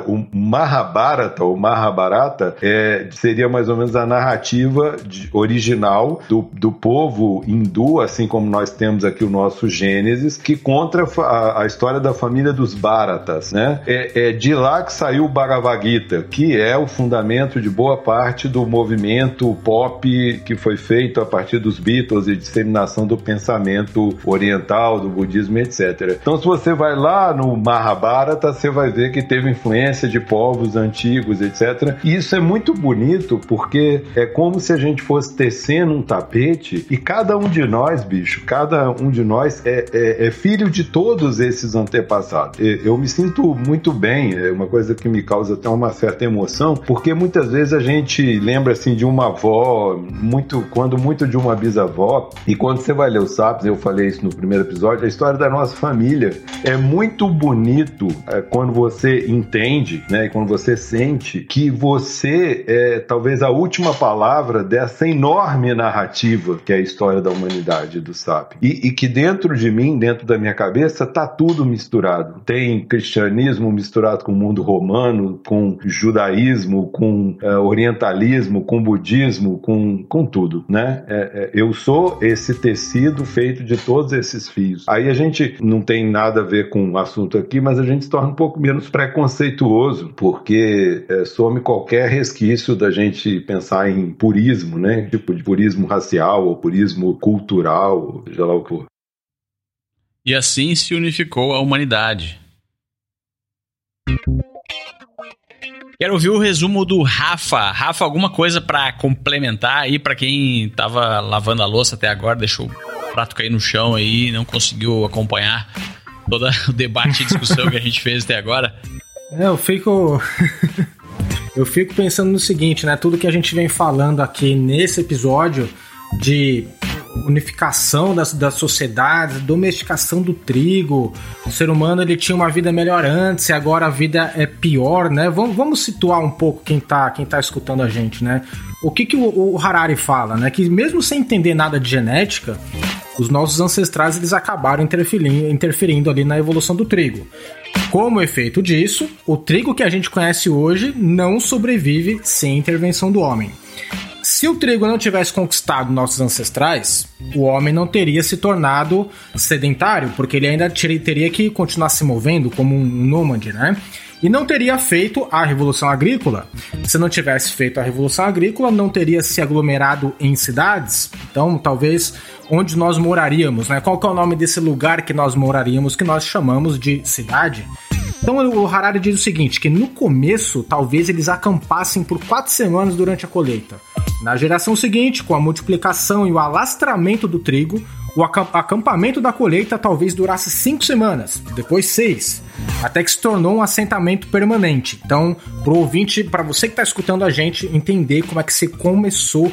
Speaker 5: seria mais ou menos a narrativa original do povo hindu, assim como nós temos aqui o nosso Gênesis, que conta a história da família dos Bharatas, né? É de lá que saiu o Bhagavad Gita, que é o fundamento de boa parte do movimento pop que foi feito a partir dos Beatles e disseminação do pensamento oriental, do budismo, etc. Então, se você vai lá no Mahabharata, você vai ver que teve influência de povos antigos, etc. E isso é muito bonito, porque é como se a gente fosse tecendo um tapete e cada um de nós, cada um de nós é filho de todos esses antepassados. Eu me sinto muito bem, é uma coisa que me causa até uma certa emoção, porque muitas vezes a gente lembra assim de uma avó, muito de uma bisavó, e quando você vai ler os Sapiens, eu falei isso no primeiro episódio, a história da nossa família é muito bonito quando você entende, né, quando você sente que você é talvez a última palavra dessa enorme narrativa que é a história da humanidade do Sapiens. E que dentro de mim, dentro da minha cabeça, tá tudo misturado. Tem cristianismo misturado com o mundo romano, com judaísmo, com orientalismo, com budismo, com tudo, né? Eu sou esse tecido feito de todos esses fios. Aí a gente não tem nada a ver com o assunto aqui, mas a gente se torna um pouco menos preconceituoso, porque some qualquer resquício da gente pensar em purismo, né? Tipo de purismo racial ou purismo cultural, seja lá o que for.
Speaker 1: E assim se unificou a humanidade. Quero ouvir o resumo do Rafa. Rafa, alguma coisa para complementar aí para quem tava lavando a louça até agora, deixou o prato cair no chão aí, não conseguiu acompanhar todo o debate e discussão que a gente fez até agora?
Speaker 3: Eu fico pensando no seguinte, né? Tudo que a gente vem falando aqui nesse episódio de unificação das sociedades, domesticação do trigo, o ser humano ele tinha uma vida melhor antes e agora a vida é pior, né? Vamos situar um pouco quem tá escutando a gente, né? O que o Harari fala, né? Que mesmo sem entender nada de genética, os nossos ancestrais eles acabaram interferindo ali na evolução do trigo. Como efeito disso, o trigo que a gente conhece hoje não sobrevive sem intervenção do homem. Se o trigo não tivesse conquistado nossos ancestrais, o homem não teria se tornado sedentário, porque ele ainda teria que continuar se movendo como um nômade, né? E não teria feito a Revolução Agrícola. Se não tivesse feito a Revolução Agrícola, não teria se aglomerado em cidades. Então, talvez, onde nós moraríamos, né? Qual que é o nome desse lugar que nós moraríamos, que nós chamamos de cidade? Então, o Harari diz o seguinte, que no começo, talvez eles acampassem por 4 semanas durante a colheita. Na geração seguinte, com a multiplicação e o alastramento do trigo, o acampamento da colheita talvez durasse 5 semanas, depois 6, até que se tornou um assentamento permanente. Então, pro ouvinte, para você que está escutando a gente, entender como é que se começou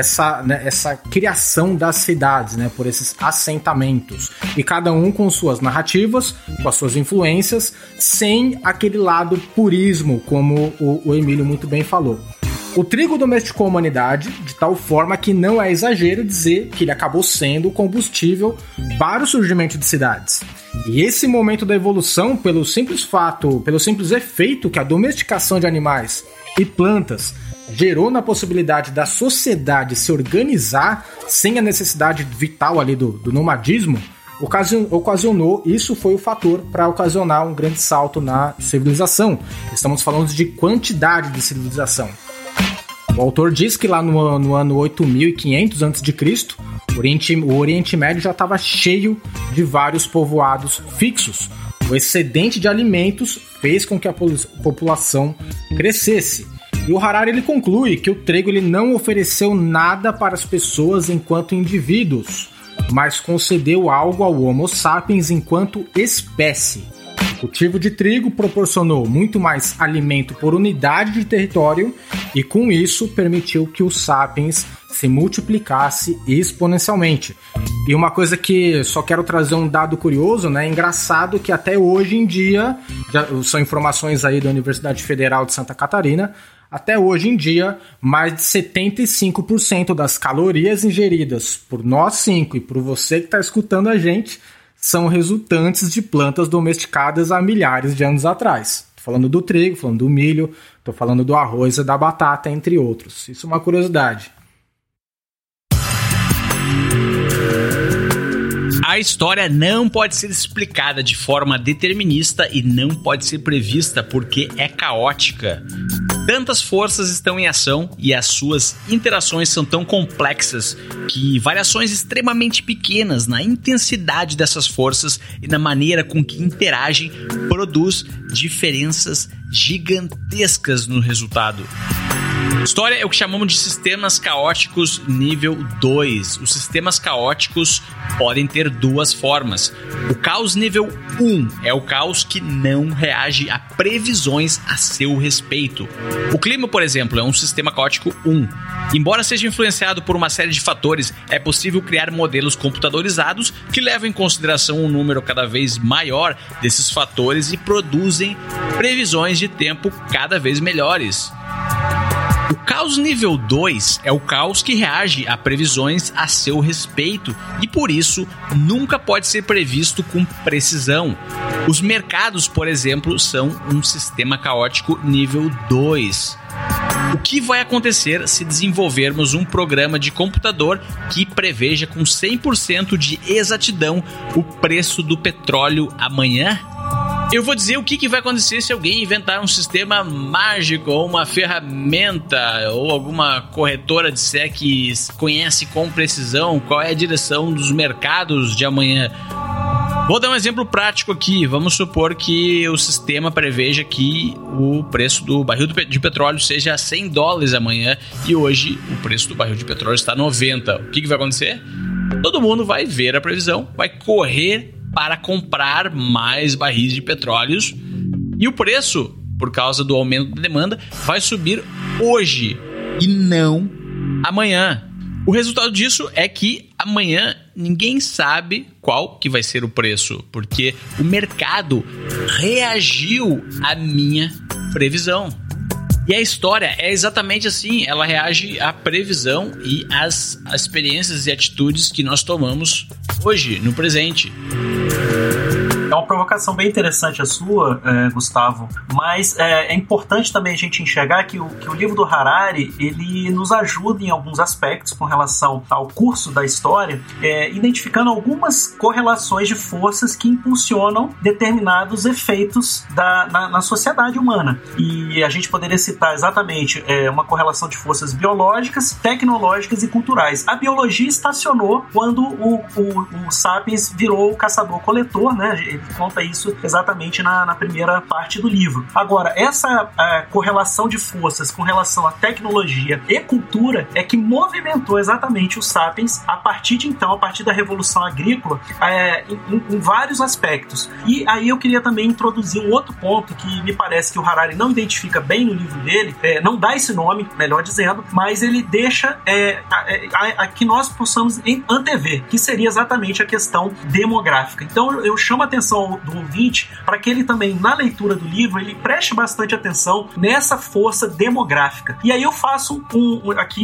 Speaker 3: essa criação das cidades, né, por esses assentamentos. E cada um com suas narrativas, com as suas influências, sem aquele lado purismo, como o Emílio muito bem falou. O trigo domesticou a humanidade de tal forma que não é exagero dizer que ele acabou sendo o combustível para o surgimento de cidades. E esse momento da evolução, pelo simples efeito que a domesticação de animais e plantas gerou na possibilidade da sociedade se organizar sem a necessidade vital ali do nomadismo, ocasionou, isso foi o fator para ocasionar um grande salto na civilização. Estamos falando de quantidade de civilização. O autor diz que lá no ano 8500 a.C., o Oriente Médio já estava cheio de vários povoados fixos. O excedente de alimentos fez com que a população crescesse. E o Harari ele conclui que o trigo ele não ofereceu nada para as pessoas enquanto indivíduos, mas concedeu algo ao Homo sapiens enquanto espécie. O cultivo de trigo proporcionou muito mais alimento por unidade de território e, com isso, permitiu que o sapiens se multiplicasse exponencialmente. E uma coisa que só quero trazer um dado curioso, né? É engraçado que até hoje em dia, são informações aí da Universidade Federal de Santa Catarina, até hoje em dia, mais de 75% das calorias ingeridas por nós 5 e por você que está escutando a gente são resultantes de plantas domesticadas há milhares de anos atrás. Estou falando do trigo, falando do milho, estou falando do arroz e da batata, entre outros. Isso é uma curiosidade.
Speaker 1: A história não pode ser explicada de forma determinista e não pode ser prevista porque é caótica. Tantas forças estão em ação e as suas interações são tão complexas que variações extremamente pequenas na intensidade dessas forças e na maneira com que interagem produz diferenças gigantescas no resultado. História é o que chamamos de sistemas caóticos nível 2. Os sistemas caóticos podem ter duas formas. O caos nível 1 é o caos que não reage a previsões a seu respeito. O clima, por exemplo, é um sistema caótico 1. Embora seja influenciado por uma série de fatores, é possível criar modelos computadorizados que levam em consideração um número cada vez maior desses fatores e produzem previsões de tempo cada vez melhores. O caos nível 2 é o caos que reage a previsões a seu respeito e, por isso, nunca pode ser previsto com precisão. Os mercados, por exemplo, são um sistema caótico nível 2. O que vai acontecer se desenvolvermos um programa de computador que preveja com 100% de exatidão o preço do petróleo amanhã? Eu vou dizer o que vai acontecer se alguém inventar um sistema mágico ou uma ferramenta ou alguma corretora disser que conhece com precisão qual é a direção dos mercados de amanhã. Vou dar um exemplo prático aqui. Vamos supor que o sistema preveja que o preço do barril de petróleo seja $100 amanhã e hoje o preço do barril de petróleo está 90. O que vai acontecer? Todo mundo vai ver a previsão, vai correr para comprar mais barris de petróleos e o preço, por causa do aumento da demanda, vai subir hoje e não amanhã. O resultado disso é que amanhã ninguém sabe qual que vai ser o preço, porque o mercado reagiu à minha previsão. E a história é exatamente assim, ela reage à previsão e às experiências e atitudes que nós tomamos hoje, no presente.
Speaker 6: É uma provocação bem interessante a sua, Gustavo, mas é importante também a gente enxergar que o livro do Harari, ele nos ajuda em alguns aspectos com relação ao curso da história, identificando algumas correlações de forças que impulsionam determinados efeitos na sociedade humana. E a gente poderia citar exatamente uma correlação de forças biológicas, tecnológicas e culturais. A biologia estacionou quando o Sapiens virou caçador-coletor, né? Ele conta isso exatamente na primeira parte do livro. Agora, essa correlação de forças com relação à tecnologia e cultura é que movimentou exatamente os sapiens a partir da Revolução Agrícola, em vários aspectos. E aí eu queria também introduzir um outro ponto que me parece que o Harari não identifica bem no livro dele, não dá esse nome, melhor dizendo, mas ele deixa que nós possamos antever, que seria exatamente a questão demográfica. Então eu chamo a atenção do ouvinte para que ele também, na leitura do livro, ele preste bastante atenção nessa força demográfica. E aí eu faço um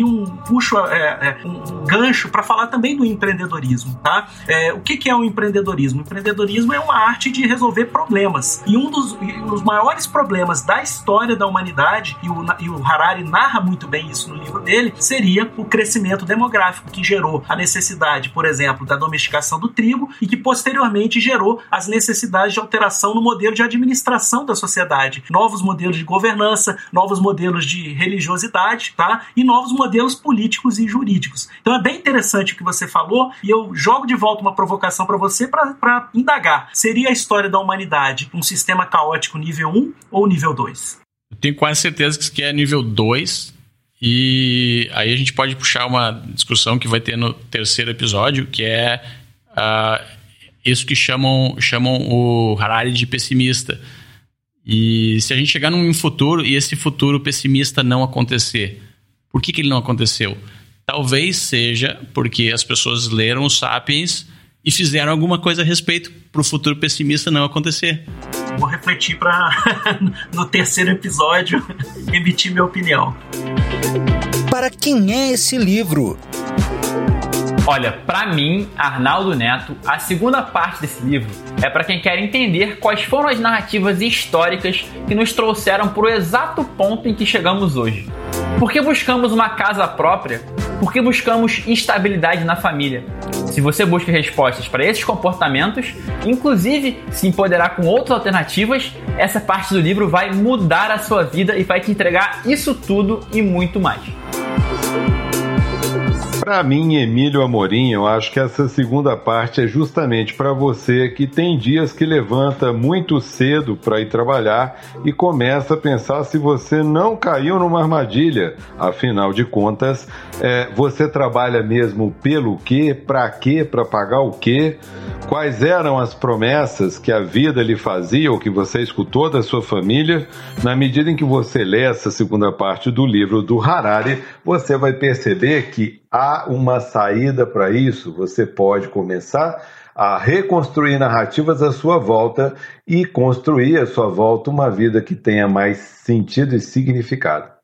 Speaker 6: gancho para falar também do empreendedorismo, tá? O que é o empreendedorismo? O empreendedorismo é uma arte de resolver problemas. E um dos maiores problemas da história da humanidade, e o Harari narra muito bem isso no livro dele, seria o crescimento demográfico, que gerou a necessidade, por exemplo, da domesticação do trigo e que posteriormente gerou as necessidades de alteração no modelo de administração da sociedade, novos modelos de governança, novos modelos de religiosidade, tá? E novos modelos políticos e jurídicos. Então é bem interessante o que você falou e eu jogo de volta uma provocação para você para indagar. Seria a história da humanidade um sistema caótico nível 1 ou nível 2?
Speaker 1: Eu tenho quase certeza que é nível 2 e aí a gente pode puxar uma discussão que vai ter no terceiro episódio, que é isso que chamam o Harari de pessimista. E se a gente chegar num futuro e esse futuro pessimista não acontecer, por que ele não aconteceu? Talvez seja porque as pessoas leram os Sapiens e fizeram alguma coisa a respeito para o futuro pessimista não acontecer.
Speaker 6: Vou refletir para no terceiro episódio emitir minha opinião.
Speaker 7: Para quem é esse livro?
Speaker 4: Olha, para mim, Arnaldo Neto, a segunda parte desse livro é para quem quer entender quais foram as narrativas históricas que nos trouxeram para o exato ponto em que chegamos hoje. Por que buscamos uma casa própria? Por que buscamos estabilidade na família? Se você busca respostas para esses comportamentos, inclusive se empoderar com outras alternativas, essa parte do livro vai mudar a sua vida e vai te entregar isso tudo e muito mais.
Speaker 5: Para mim, Emílio Amorim, eu acho que essa segunda parte é justamente para você que tem dias que levanta muito cedo para ir trabalhar e começa a pensar se você não caiu numa armadilha. Afinal de contas, você trabalha mesmo pelo quê? Para quê? Para pagar o quê? Quais eram as promessas que a vida lhe fazia ou que você escutou da sua família? Na medida em que você lê essa segunda parte do livro do Harari, você vai perceber que há uma saída para isso. Você pode começar a reconstruir narrativas à sua volta e construir à sua volta uma vida que tenha mais sentido e significado.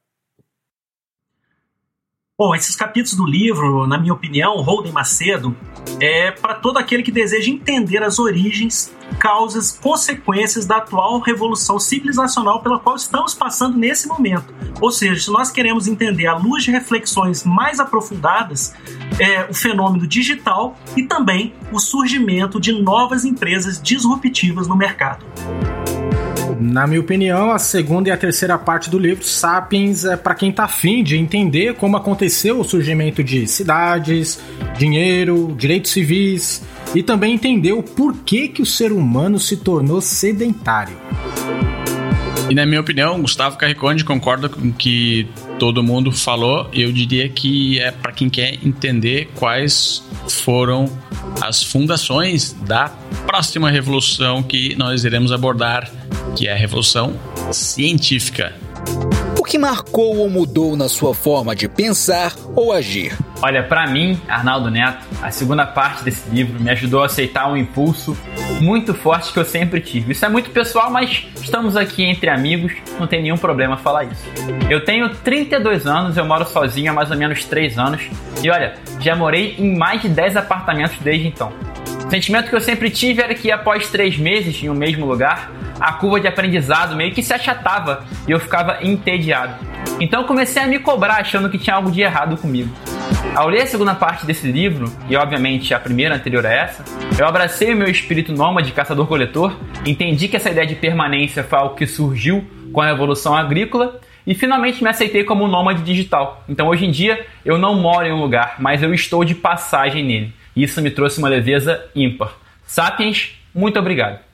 Speaker 6: Bom, esses capítulos do livro, na minha opinião, Holden Macedo, é para todo aquele que deseja entender as origens, causas, consequências da atual revolução civilizacional pela qual estamos passando nesse momento. Ou seja, se nós queremos entender à luz de reflexões mais aprofundadas, o fenômeno digital e também o surgimento de novas empresas disruptivas no mercado.
Speaker 3: Na minha opinião, a segunda e a terceira parte do livro, Sapiens, é para quem está afim de entender como aconteceu o surgimento de cidades, dinheiro, direitos civis e também entender o porquê que o ser humano se tornou sedentário.
Speaker 1: E na minha opinião, Gustavo Carriconde concorda com o que todo mundo falou. Eu diria que é para quem quer entender quais foram as fundações da próxima revolução que nós iremos abordar, que é a Revolução Científica.
Speaker 7: O que marcou ou mudou na sua forma de pensar ou agir?
Speaker 4: Olha, para mim, Arnaldo Neto, a segunda parte desse livro me ajudou a aceitar um impulso muito forte que eu sempre tive. Isso é muito pessoal, mas estamos aqui entre amigos, não tem nenhum problema falar isso. Eu tenho 32 anos, eu moro sozinho há mais ou menos 3 anos e olha, já morei em mais de 10 apartamentos desde então. O sentimento que eu sempre tive era que após 3 meses em um mesmo lugar, a curva de aprendizado meio que se achatava e eu ficava entediado. Então eu comecei a me cobrar achando que tinha algo de errado comigo. Ao ler a segunda parte desse livro, e obviamente a primeira anterior a essa, eu abracei o meu espírito nômade caçador-coletor, entendi que essa ideia de permanência foi algo que surgiu com a Revolução Agrícola e finalmente me aceitei como um nômade digital. Então hoje em dia eu não moro em um lugar, mas eu estou de passagem nele. Isso me trouxe uma leveza ímpar. Sapiens, muito obrigado.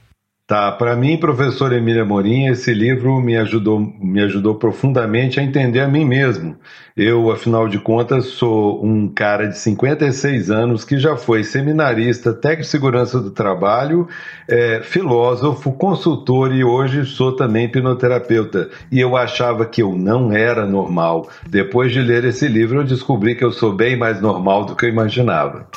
Speaker 5: Tá, para mim, professor Emília Amorim, esse livro me ajudou profundamente a entender a mim mesmo. Eu, afinal de contas, sou um cara de 56 anos que já foi seminarista, técnico de segurança do trabalho, filósofo, consultor e hoje sou também hipnoterapeuta. E eu achava que eu não era normal. Depois de ler esse livro, eu descobri que eu sou bem mais normal do que eu imaginava.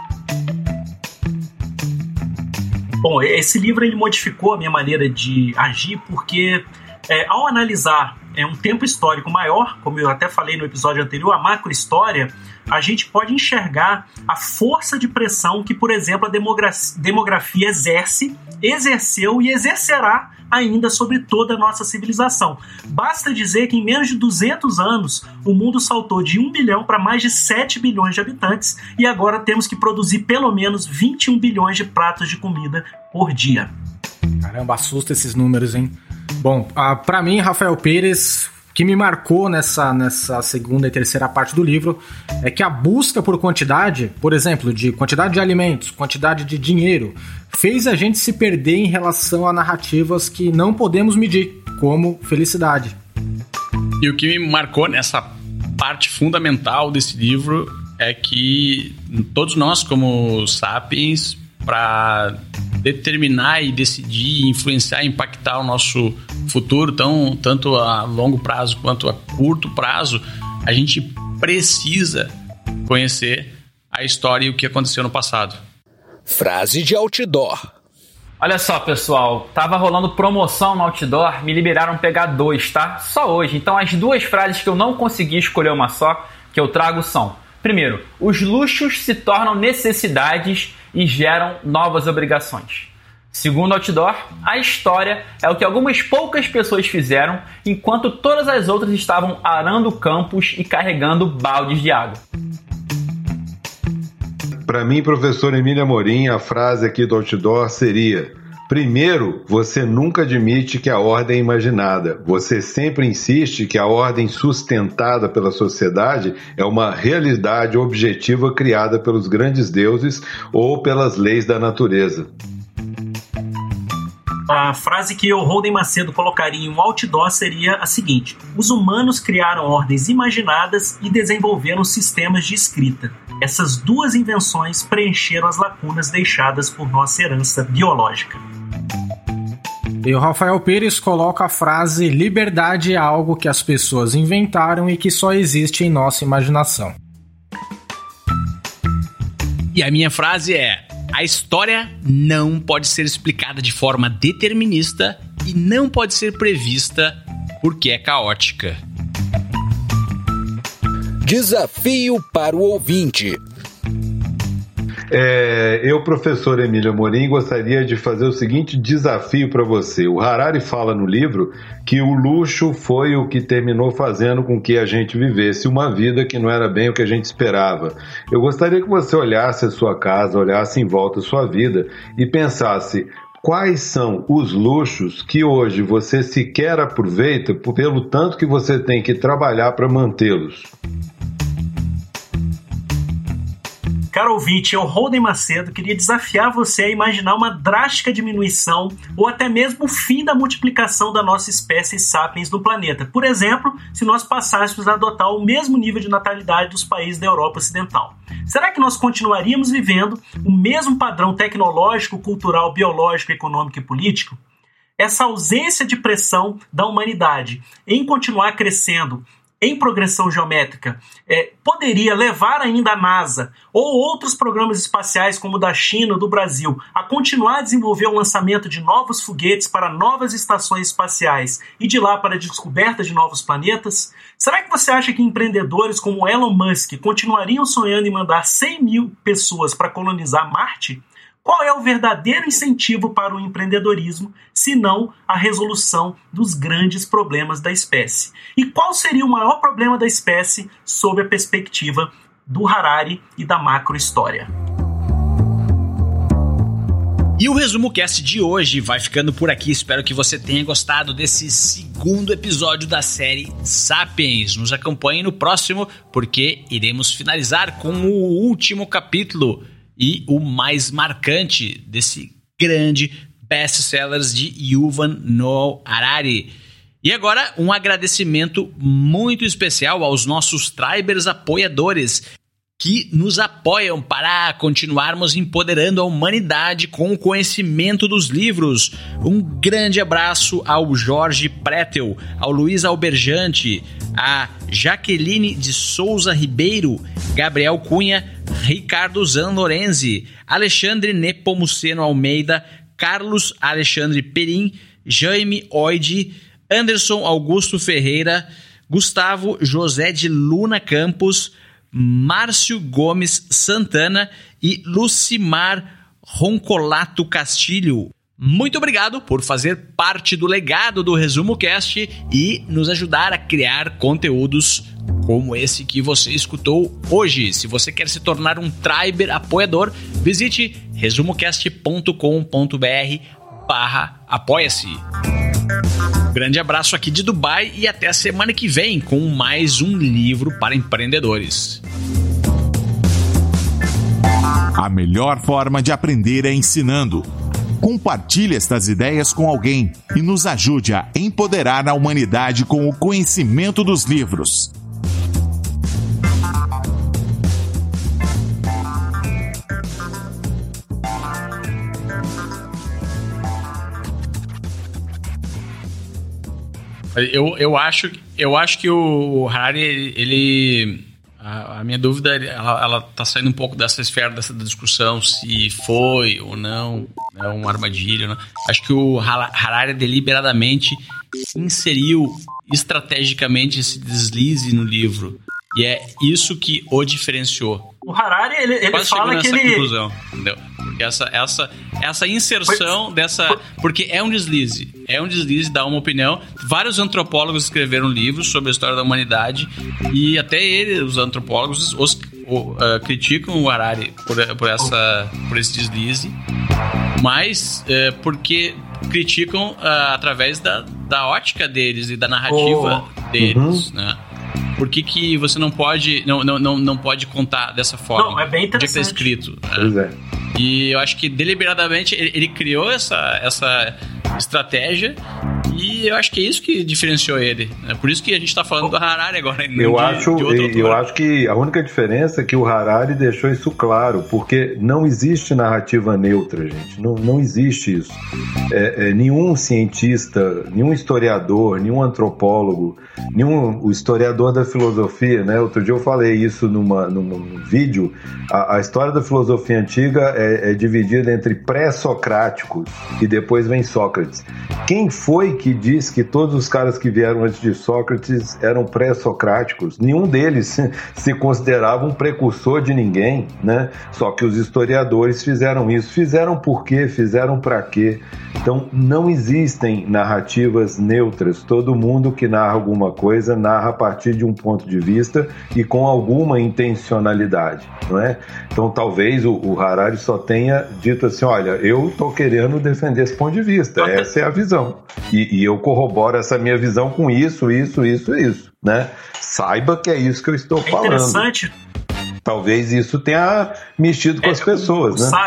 Speaker 6: Bom, esse livro ele modificou a minha maneira de agir porque ao analisar um tempo histórico maior, como eu até falei no episódio anterior, a macrohistória, a gente pode enxergar a força de pressão que, por exemplo, a demografia exerceu e exercerá ainda sobre toda a nossa civilização. Basta dizer que em menos de 200 anos o mundo saltou de 1 bilhão para mais de 7 bilhões de habitantes e agora temos que produzir pelo menos 21 bilhões de pratos de comida por dia.
Speaker 3: Caramba, assusta esses números, hein? Bom, para mim, Rafael Pires, o que me marcou nessa segunda e terceira parte do livro é que a busca por quantidade, por exemplo, de quantidade de alimentos, quantidade de dinheiro, fez a gente se perder em relação a narrativas que não podemos medir, como felicidade.
Speaker 1: E o que me marcou nessa parte fundamental desse livro é que todos nós, como sapiens, para determinar e decidir, influenciar, impactar o nosso futuro, tanto a longo prazo quanto a curto prazo, a gente precisa conhecer a história e o que aconteceu no passado.
Speaker 7: Frase de outdoor.
Speaker 4: Olha só, pessoal, tava rolando promoção no outdoor, me liberaram pegar 2, tá? Só hoje. Então as 2 frases que eu não consegui escolher uma só, que eu trago são: primeiro, os luxos se tornam necessidades e geram novas obrigações. Segundo outdoor, a história é o que algumas poucas pessoas fizeram enquanto todas as outras estavam arando campos e carregando baldes de água.
Speaker 5: Para mim, professor Emília Amorim, a frase aqui do outdoor seria: primeiro, você nunca admite que a ordem é imaginada. Você sempre insiste que a ordem sustentada pela sociedade é uma realidade objetiva criada pelos grandes deuses ou pelas leis da natureza.
Speaker 6: A frase que o Holden Macedo colocaria em um outdoor seria a seguinte: os humanos criaram ordens imaginadas e desenvolveram sistemas de escrita. Essas 2 invenções preencheram as lacunas deixadas por nossa herança biológica.
Speaker 3: E o Rafael Pires coloca a frase: liberdade é algo que as pessoas inventaram e que só existe em nossa imaginação.
Speaker 1: E a minha frase é: a história não pode ser explicada de forma determinista e não pode ser prevista porque é caótica.
Speaker 7: Desafio para o ouvinte.
Speaker 5: Eu, professor Emília Amorim, gostaria de fazer o seguinte desafio para você. O Harari fala no livro que o luxo foi o que terminou fazendo com que a gente vivesse uma vida que não era bem o que a gente esperava. Eu gostaria que você olhasse a sua casa, olhasse em volta a sua vida e pensasse: quais são os luxos que hoje você sequer aproveita pelo tanto que você tem que trabalhar para mantê-los?
Speaker 6: Caro ouvinte, eu, Holden Macedo, queria desafiar você a imaginar uma drástica diminuição ou até mesmo o fim da multiplicação da nossa espécie sapiens no planeta. Por exemplo, se nós passássemos a adotar o mesmo nível de natalidade dos países da Europa Ocidental. Será que nós continuaríamos vivendo o mesmo padrão tecnológico, cultural, biológico, econômico e político? Essa ausência de pressão da humanidade em continuar crescendo em progressão geométrica poderia levar ainda a NASA ou outros programas espaciais como o da China ou do Brasil a continuar a desenvolver o lançamento de novos foguetes para novas estações espaciais e de lá para a descoberta de novos planetas? Será que você acha que empreendedores como Elon Musk continuariam sonhando em mandar 100 mil pessoas para colonizar Marte? Qual é o verdadeiro incentivo para o empreendedorismo, se não a resolução dos grandes problemas da espécie? E qual seria o maior problema da espécie sob a perspectiva do Harari e da macrohistória?
Speaker 1: E o Resumo Cast de hoje vai ficando por aqui. Espero que você tenha gostado desse segundo episódio da série Sapiens. Nos acompanhe no próximo, porque iremos finalizar com o último capítulo e o mais marcante desse grande best-sellers de Yuval Noah Harari. E agora, um agradecimento muito especial aos nossos Tribers apoiadores, que nos apoiam para continuarmos empoderando a humanidade com o conhecimento dos livros. Um grande abraço ao Jorge Pretel, ao Luiz Alberjante, a Jaqueline de Souza Ribeiro, Gabriel Cunha, Ricardo Zanlorenzi, Alexandre Nepomuceno Almeida, Carlos Alexandre Perim, Jaime Oide, Anderson Augusto Ferreira, Gustavo José de Luna Campos, Márcio Gomes Santana e Lucimar Roncolato Castilho. Muito obrigado por fazer parte do legado do Resumo Cast e nos ajudar a criar conteúdos como esse que você escutou hoje. Se você quer se tornar um Triber apoiador, visite resumocast.com.br/apoia-se. Grande abraço aqui de Dubai e até a semana que vem com mais um livro para empreendedores.
Speaker 2: A melhor forma de aprender é ensinando. Compartilhe estas ideias com alguém e nos ajude a empoderar a humanidade com o conhecimento dos livros.
Speaker 1: Eu acho que o Harari, ele... A minha dúvida, ela tá saindo um pouco dessa esfera, dessa discussão, se foi ou não, é uma armadilha. Não. Acho que o Harari deliberadamente inseriu estrategicamente esse deslize no livro. E é isso que o diferenciou.
Speaker 6: O Harari, ele fala que ele...
Speaker 1: conclusão, entendeu? Porque essa inserção porque é um deslize, dá uma opinião. Vários antropólogos escreveram livros sobre a história da humanidade e até os antropólogos criticam o Harari por esse deslize, mas porque criticam através da ótica deles e da narrativa deles, né? Por que você não pode contar dessa forma?
Speaker 6: Não, é bem interessante.
Speaker 1: Onde é que tá escrito? Né?
Speaker 5: Pois é.
Speaker 1: E eu acho que deliberadamente ele criou essa estratégia e eu acho que é isso que diferenciou ele. É por isso que a gente está falando do Harari agora.
Speaker 5: Eu acho que a única diferença é que o Harari deixou isso claro, porque não existe narrativa neutra, gente. Não existe isso. Nenhum cientista, nenhum historiador, nenhum antropólogo, o historiador da filosofia, né? Outro dia eu falei isso num vídeo. A história da filosofia antiga é dividida entre pré-socráticos e depois vem Sócrates. Quem foi que diz que todos os caras que vieram antes de Sócrates eram pré-socráticos? Nenhum deles se considerava um precursor de ninguém, né? Só que os historiadores fizeram isso. Fizeram por quê? Fizeram para quê? Então, não existem narrativas neutras. Todo mundo que narra alguma coisa narra a partir de um ponto de vista e com alguma intencionalidade, não é? Então, talvez o Harari só tenha dito assim, olha, eu estou querendo defender esse ponto de vista, essa é a visão. E eu corroboro essa minha visão com isso, né? Saiba que é isso que eu estou falando.
Speaker 6: Interessante.
Speaker 5: Talvez isso tenha mexido com as pessoas, né?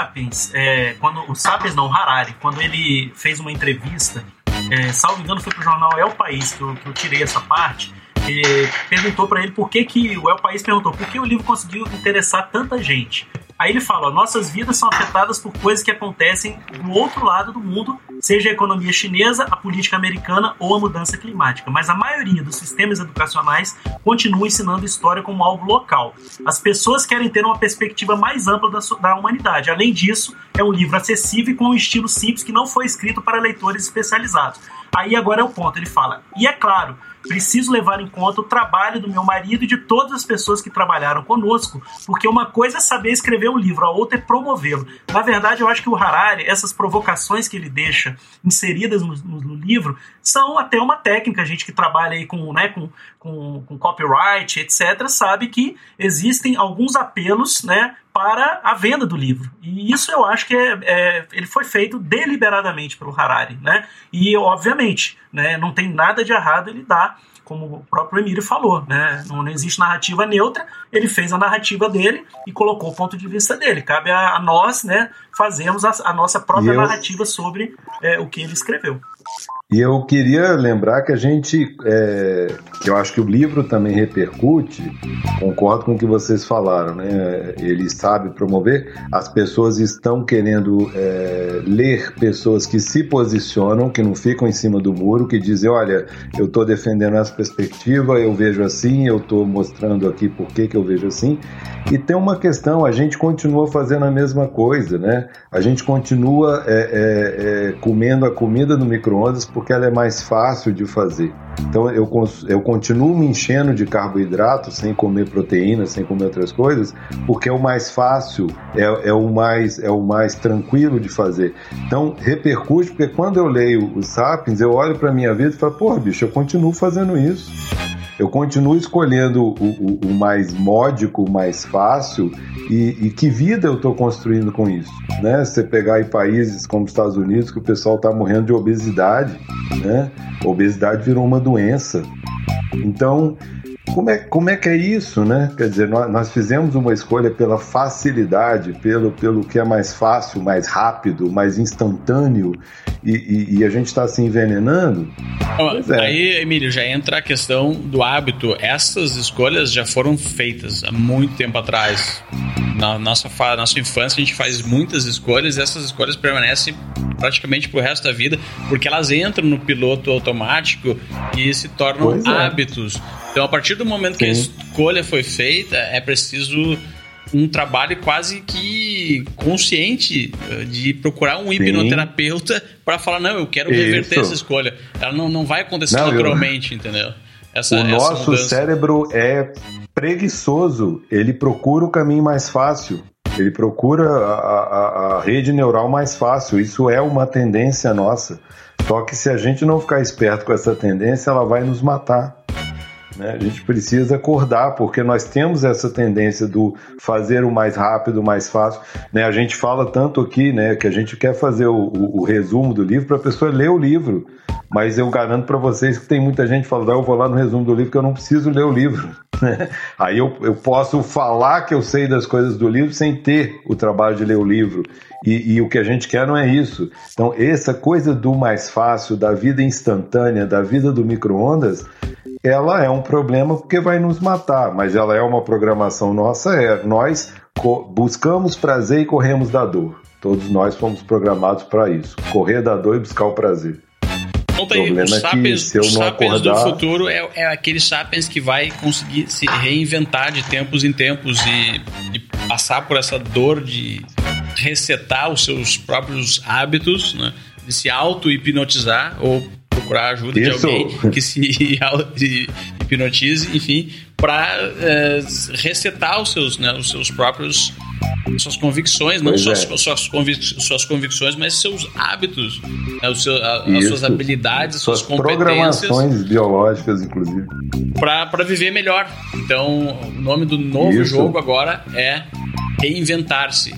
Speaker 6: O Harari, quando ele fez uma entrevista, salvo engano foi pro jornal El País, que eu tirei essa parte, perguntou para ele por que o El País perguntou por que o livro conseguiu interessar tanta gente. Aí ele fala, nossas vidas são afetadas por coisas que acontecem do outro lado do mundo, seja a economia chinesa, a política americana ou a mudança climática. Mas a maioria dos sistemas educacionais continua ensinando história como algo local. As pessoas querem ter uma perspectiva mais ampla da humanidade. Além disso, é um livro acessível e com um estilo simples que não foi escrito para leitores especializados. Aí agora é o ponto, ele fala, e é claro, preciso levar em conta o trabalho do meu marido e de todas as pessoas que trabalharam conosco, porque uma coisa é saber escrever um livro, a outra é promovê-lo. Na verdade, eu acho que o Harari, essas provocações que ele deixa inseridas no livro, são até uma técnica. A gente que trabalha aí com copyright, etc., sabe que existem alguns apelos, né, para a venda do livro. E isso eu acho que ele foi feito deliberadamente pelo Harari, né? E, obviamente, né, não tem nada de errado ele dar como o próprio Emílio falou, né? Não existe narrativa neutra, ele fez a narrativa dele e colocou o ponto de vista dele. Cabe a nós, né, fazermos a nossa própria narrativa sobre o que ele escreveu.
Speaker 5: E eu queria lembrar que a gente, eu acho que o livro também repercute, concordo com o que vocês falaram, né? Ele sabe promover, as pessoas estão querendo ler pessoas que se posicionam, que não ficam em cima do muro, que dizem, olha, eu estou defendendo essa perspectiva, eu vejo assim, eu estou mostrando aqui por que eu vejo assim. E tem uma questão, a gente continua fazendo a mesma coisa, né? A gente continua comendo a comida no micro-ondas porque ela é mais fácil de fazer. Então eu continuo me enchendo de carboidrato sem comer proteína, sem comer outras coisas, porque é o mais fácil, é o mais tranquilo de fazer. Então repercute, porque quando eu leio os Sapiens, eu olho para a minha vida e falo, porra, bicho, eu continuo fazendo isso. Eu continuo escolhendo o mais módico, o mais fácil, e que vida eu estou construindo com isso, né? Você pegar em países como os Estados Unidos, que o pessoal está morrendo de obesidade, né? A obesidade virou uma doença. Então, como é que é isso, né? Quer dizer, nós fizemos uma escolha pela facilidade, pelo que é mais fácil, mais rápido, mais instantâneo, e a gente está se envenenando.
Speaker 1: Aí, Emílio, já entra a questão do hábito. Essas escolhas já foram feitas há muito tempo atrás. Na nossa infância a gente faz muitas escolhas e essas escolhas permanecem praticamente pro resto da vida, porque elas entram no piloto automático e se tornam hábitos. Então, a partir do momento que a escolha foi feita, é preciso um trabalho quase que consciente de procurar um hipnoterapeuta para falar, não, eu quero reverter essa escolha. Ela não vai acontecer naturalmente, entendeu?
Speaker 5: O nosso cérebro é preguiçoso, ele procura o caminho mais fácil, ele procura a rede neural mais fácil, isso é uma tendência nossa. Só que se a gente não ficar esperto com essa tendência, ela vai nos matar. A gente precisa acordar, porque nós temos essa tendência do fazer o mais rápido, o mais fácil, né? A gente fala tanto aqui, né, que a gente quer fazer o resumo do livro para a pessoa ler o livro, mas eu garanto para vocês que tem muita gente falando, eu vou lá no resumo do livro que eu não preciso ler o livro. Aí eu posso falar que eu sei das coisas do livro sem ter o trabalho de ler o livro. E o que a gente quer não é isso. Então, essa coisa do mais fácil, da vida instantânea, da vida do micro-ondas, ela é um problema porque vai nos matar, mas ela é uma programação nossa, nós buscamos prazer e corremos da dor. Todos nós fomos programados para isso, correr da dor e buscar o prazer.
Speaker 1: Então, os Sapiens do futuro é aquele Sapiens que vai conseguir se reinventar de tempos em tempos e passar por essa dor de resetar os seus próprios hábitos, né? De se auto-hipnotizar ou procurar a ajuda de alguém que se hipnotize, enfim, para resetar os seus próprios, suas convicções, não só suas convicções, mas seus hábitos, né, as suas habilidades, suas competências,
Speaker 5: programações biológicas, inclusive,
Speaker 1: para viver melhor. Então, o nome do novo jogo agora é Reinventar-se.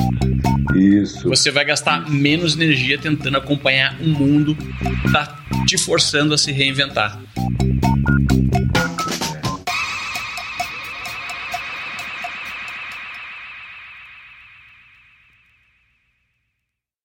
Speaker 5: Isso.
Speaker 1: Você vai gastar menos energia tentando acompanhar um mundo que está te forçando a se reinventar.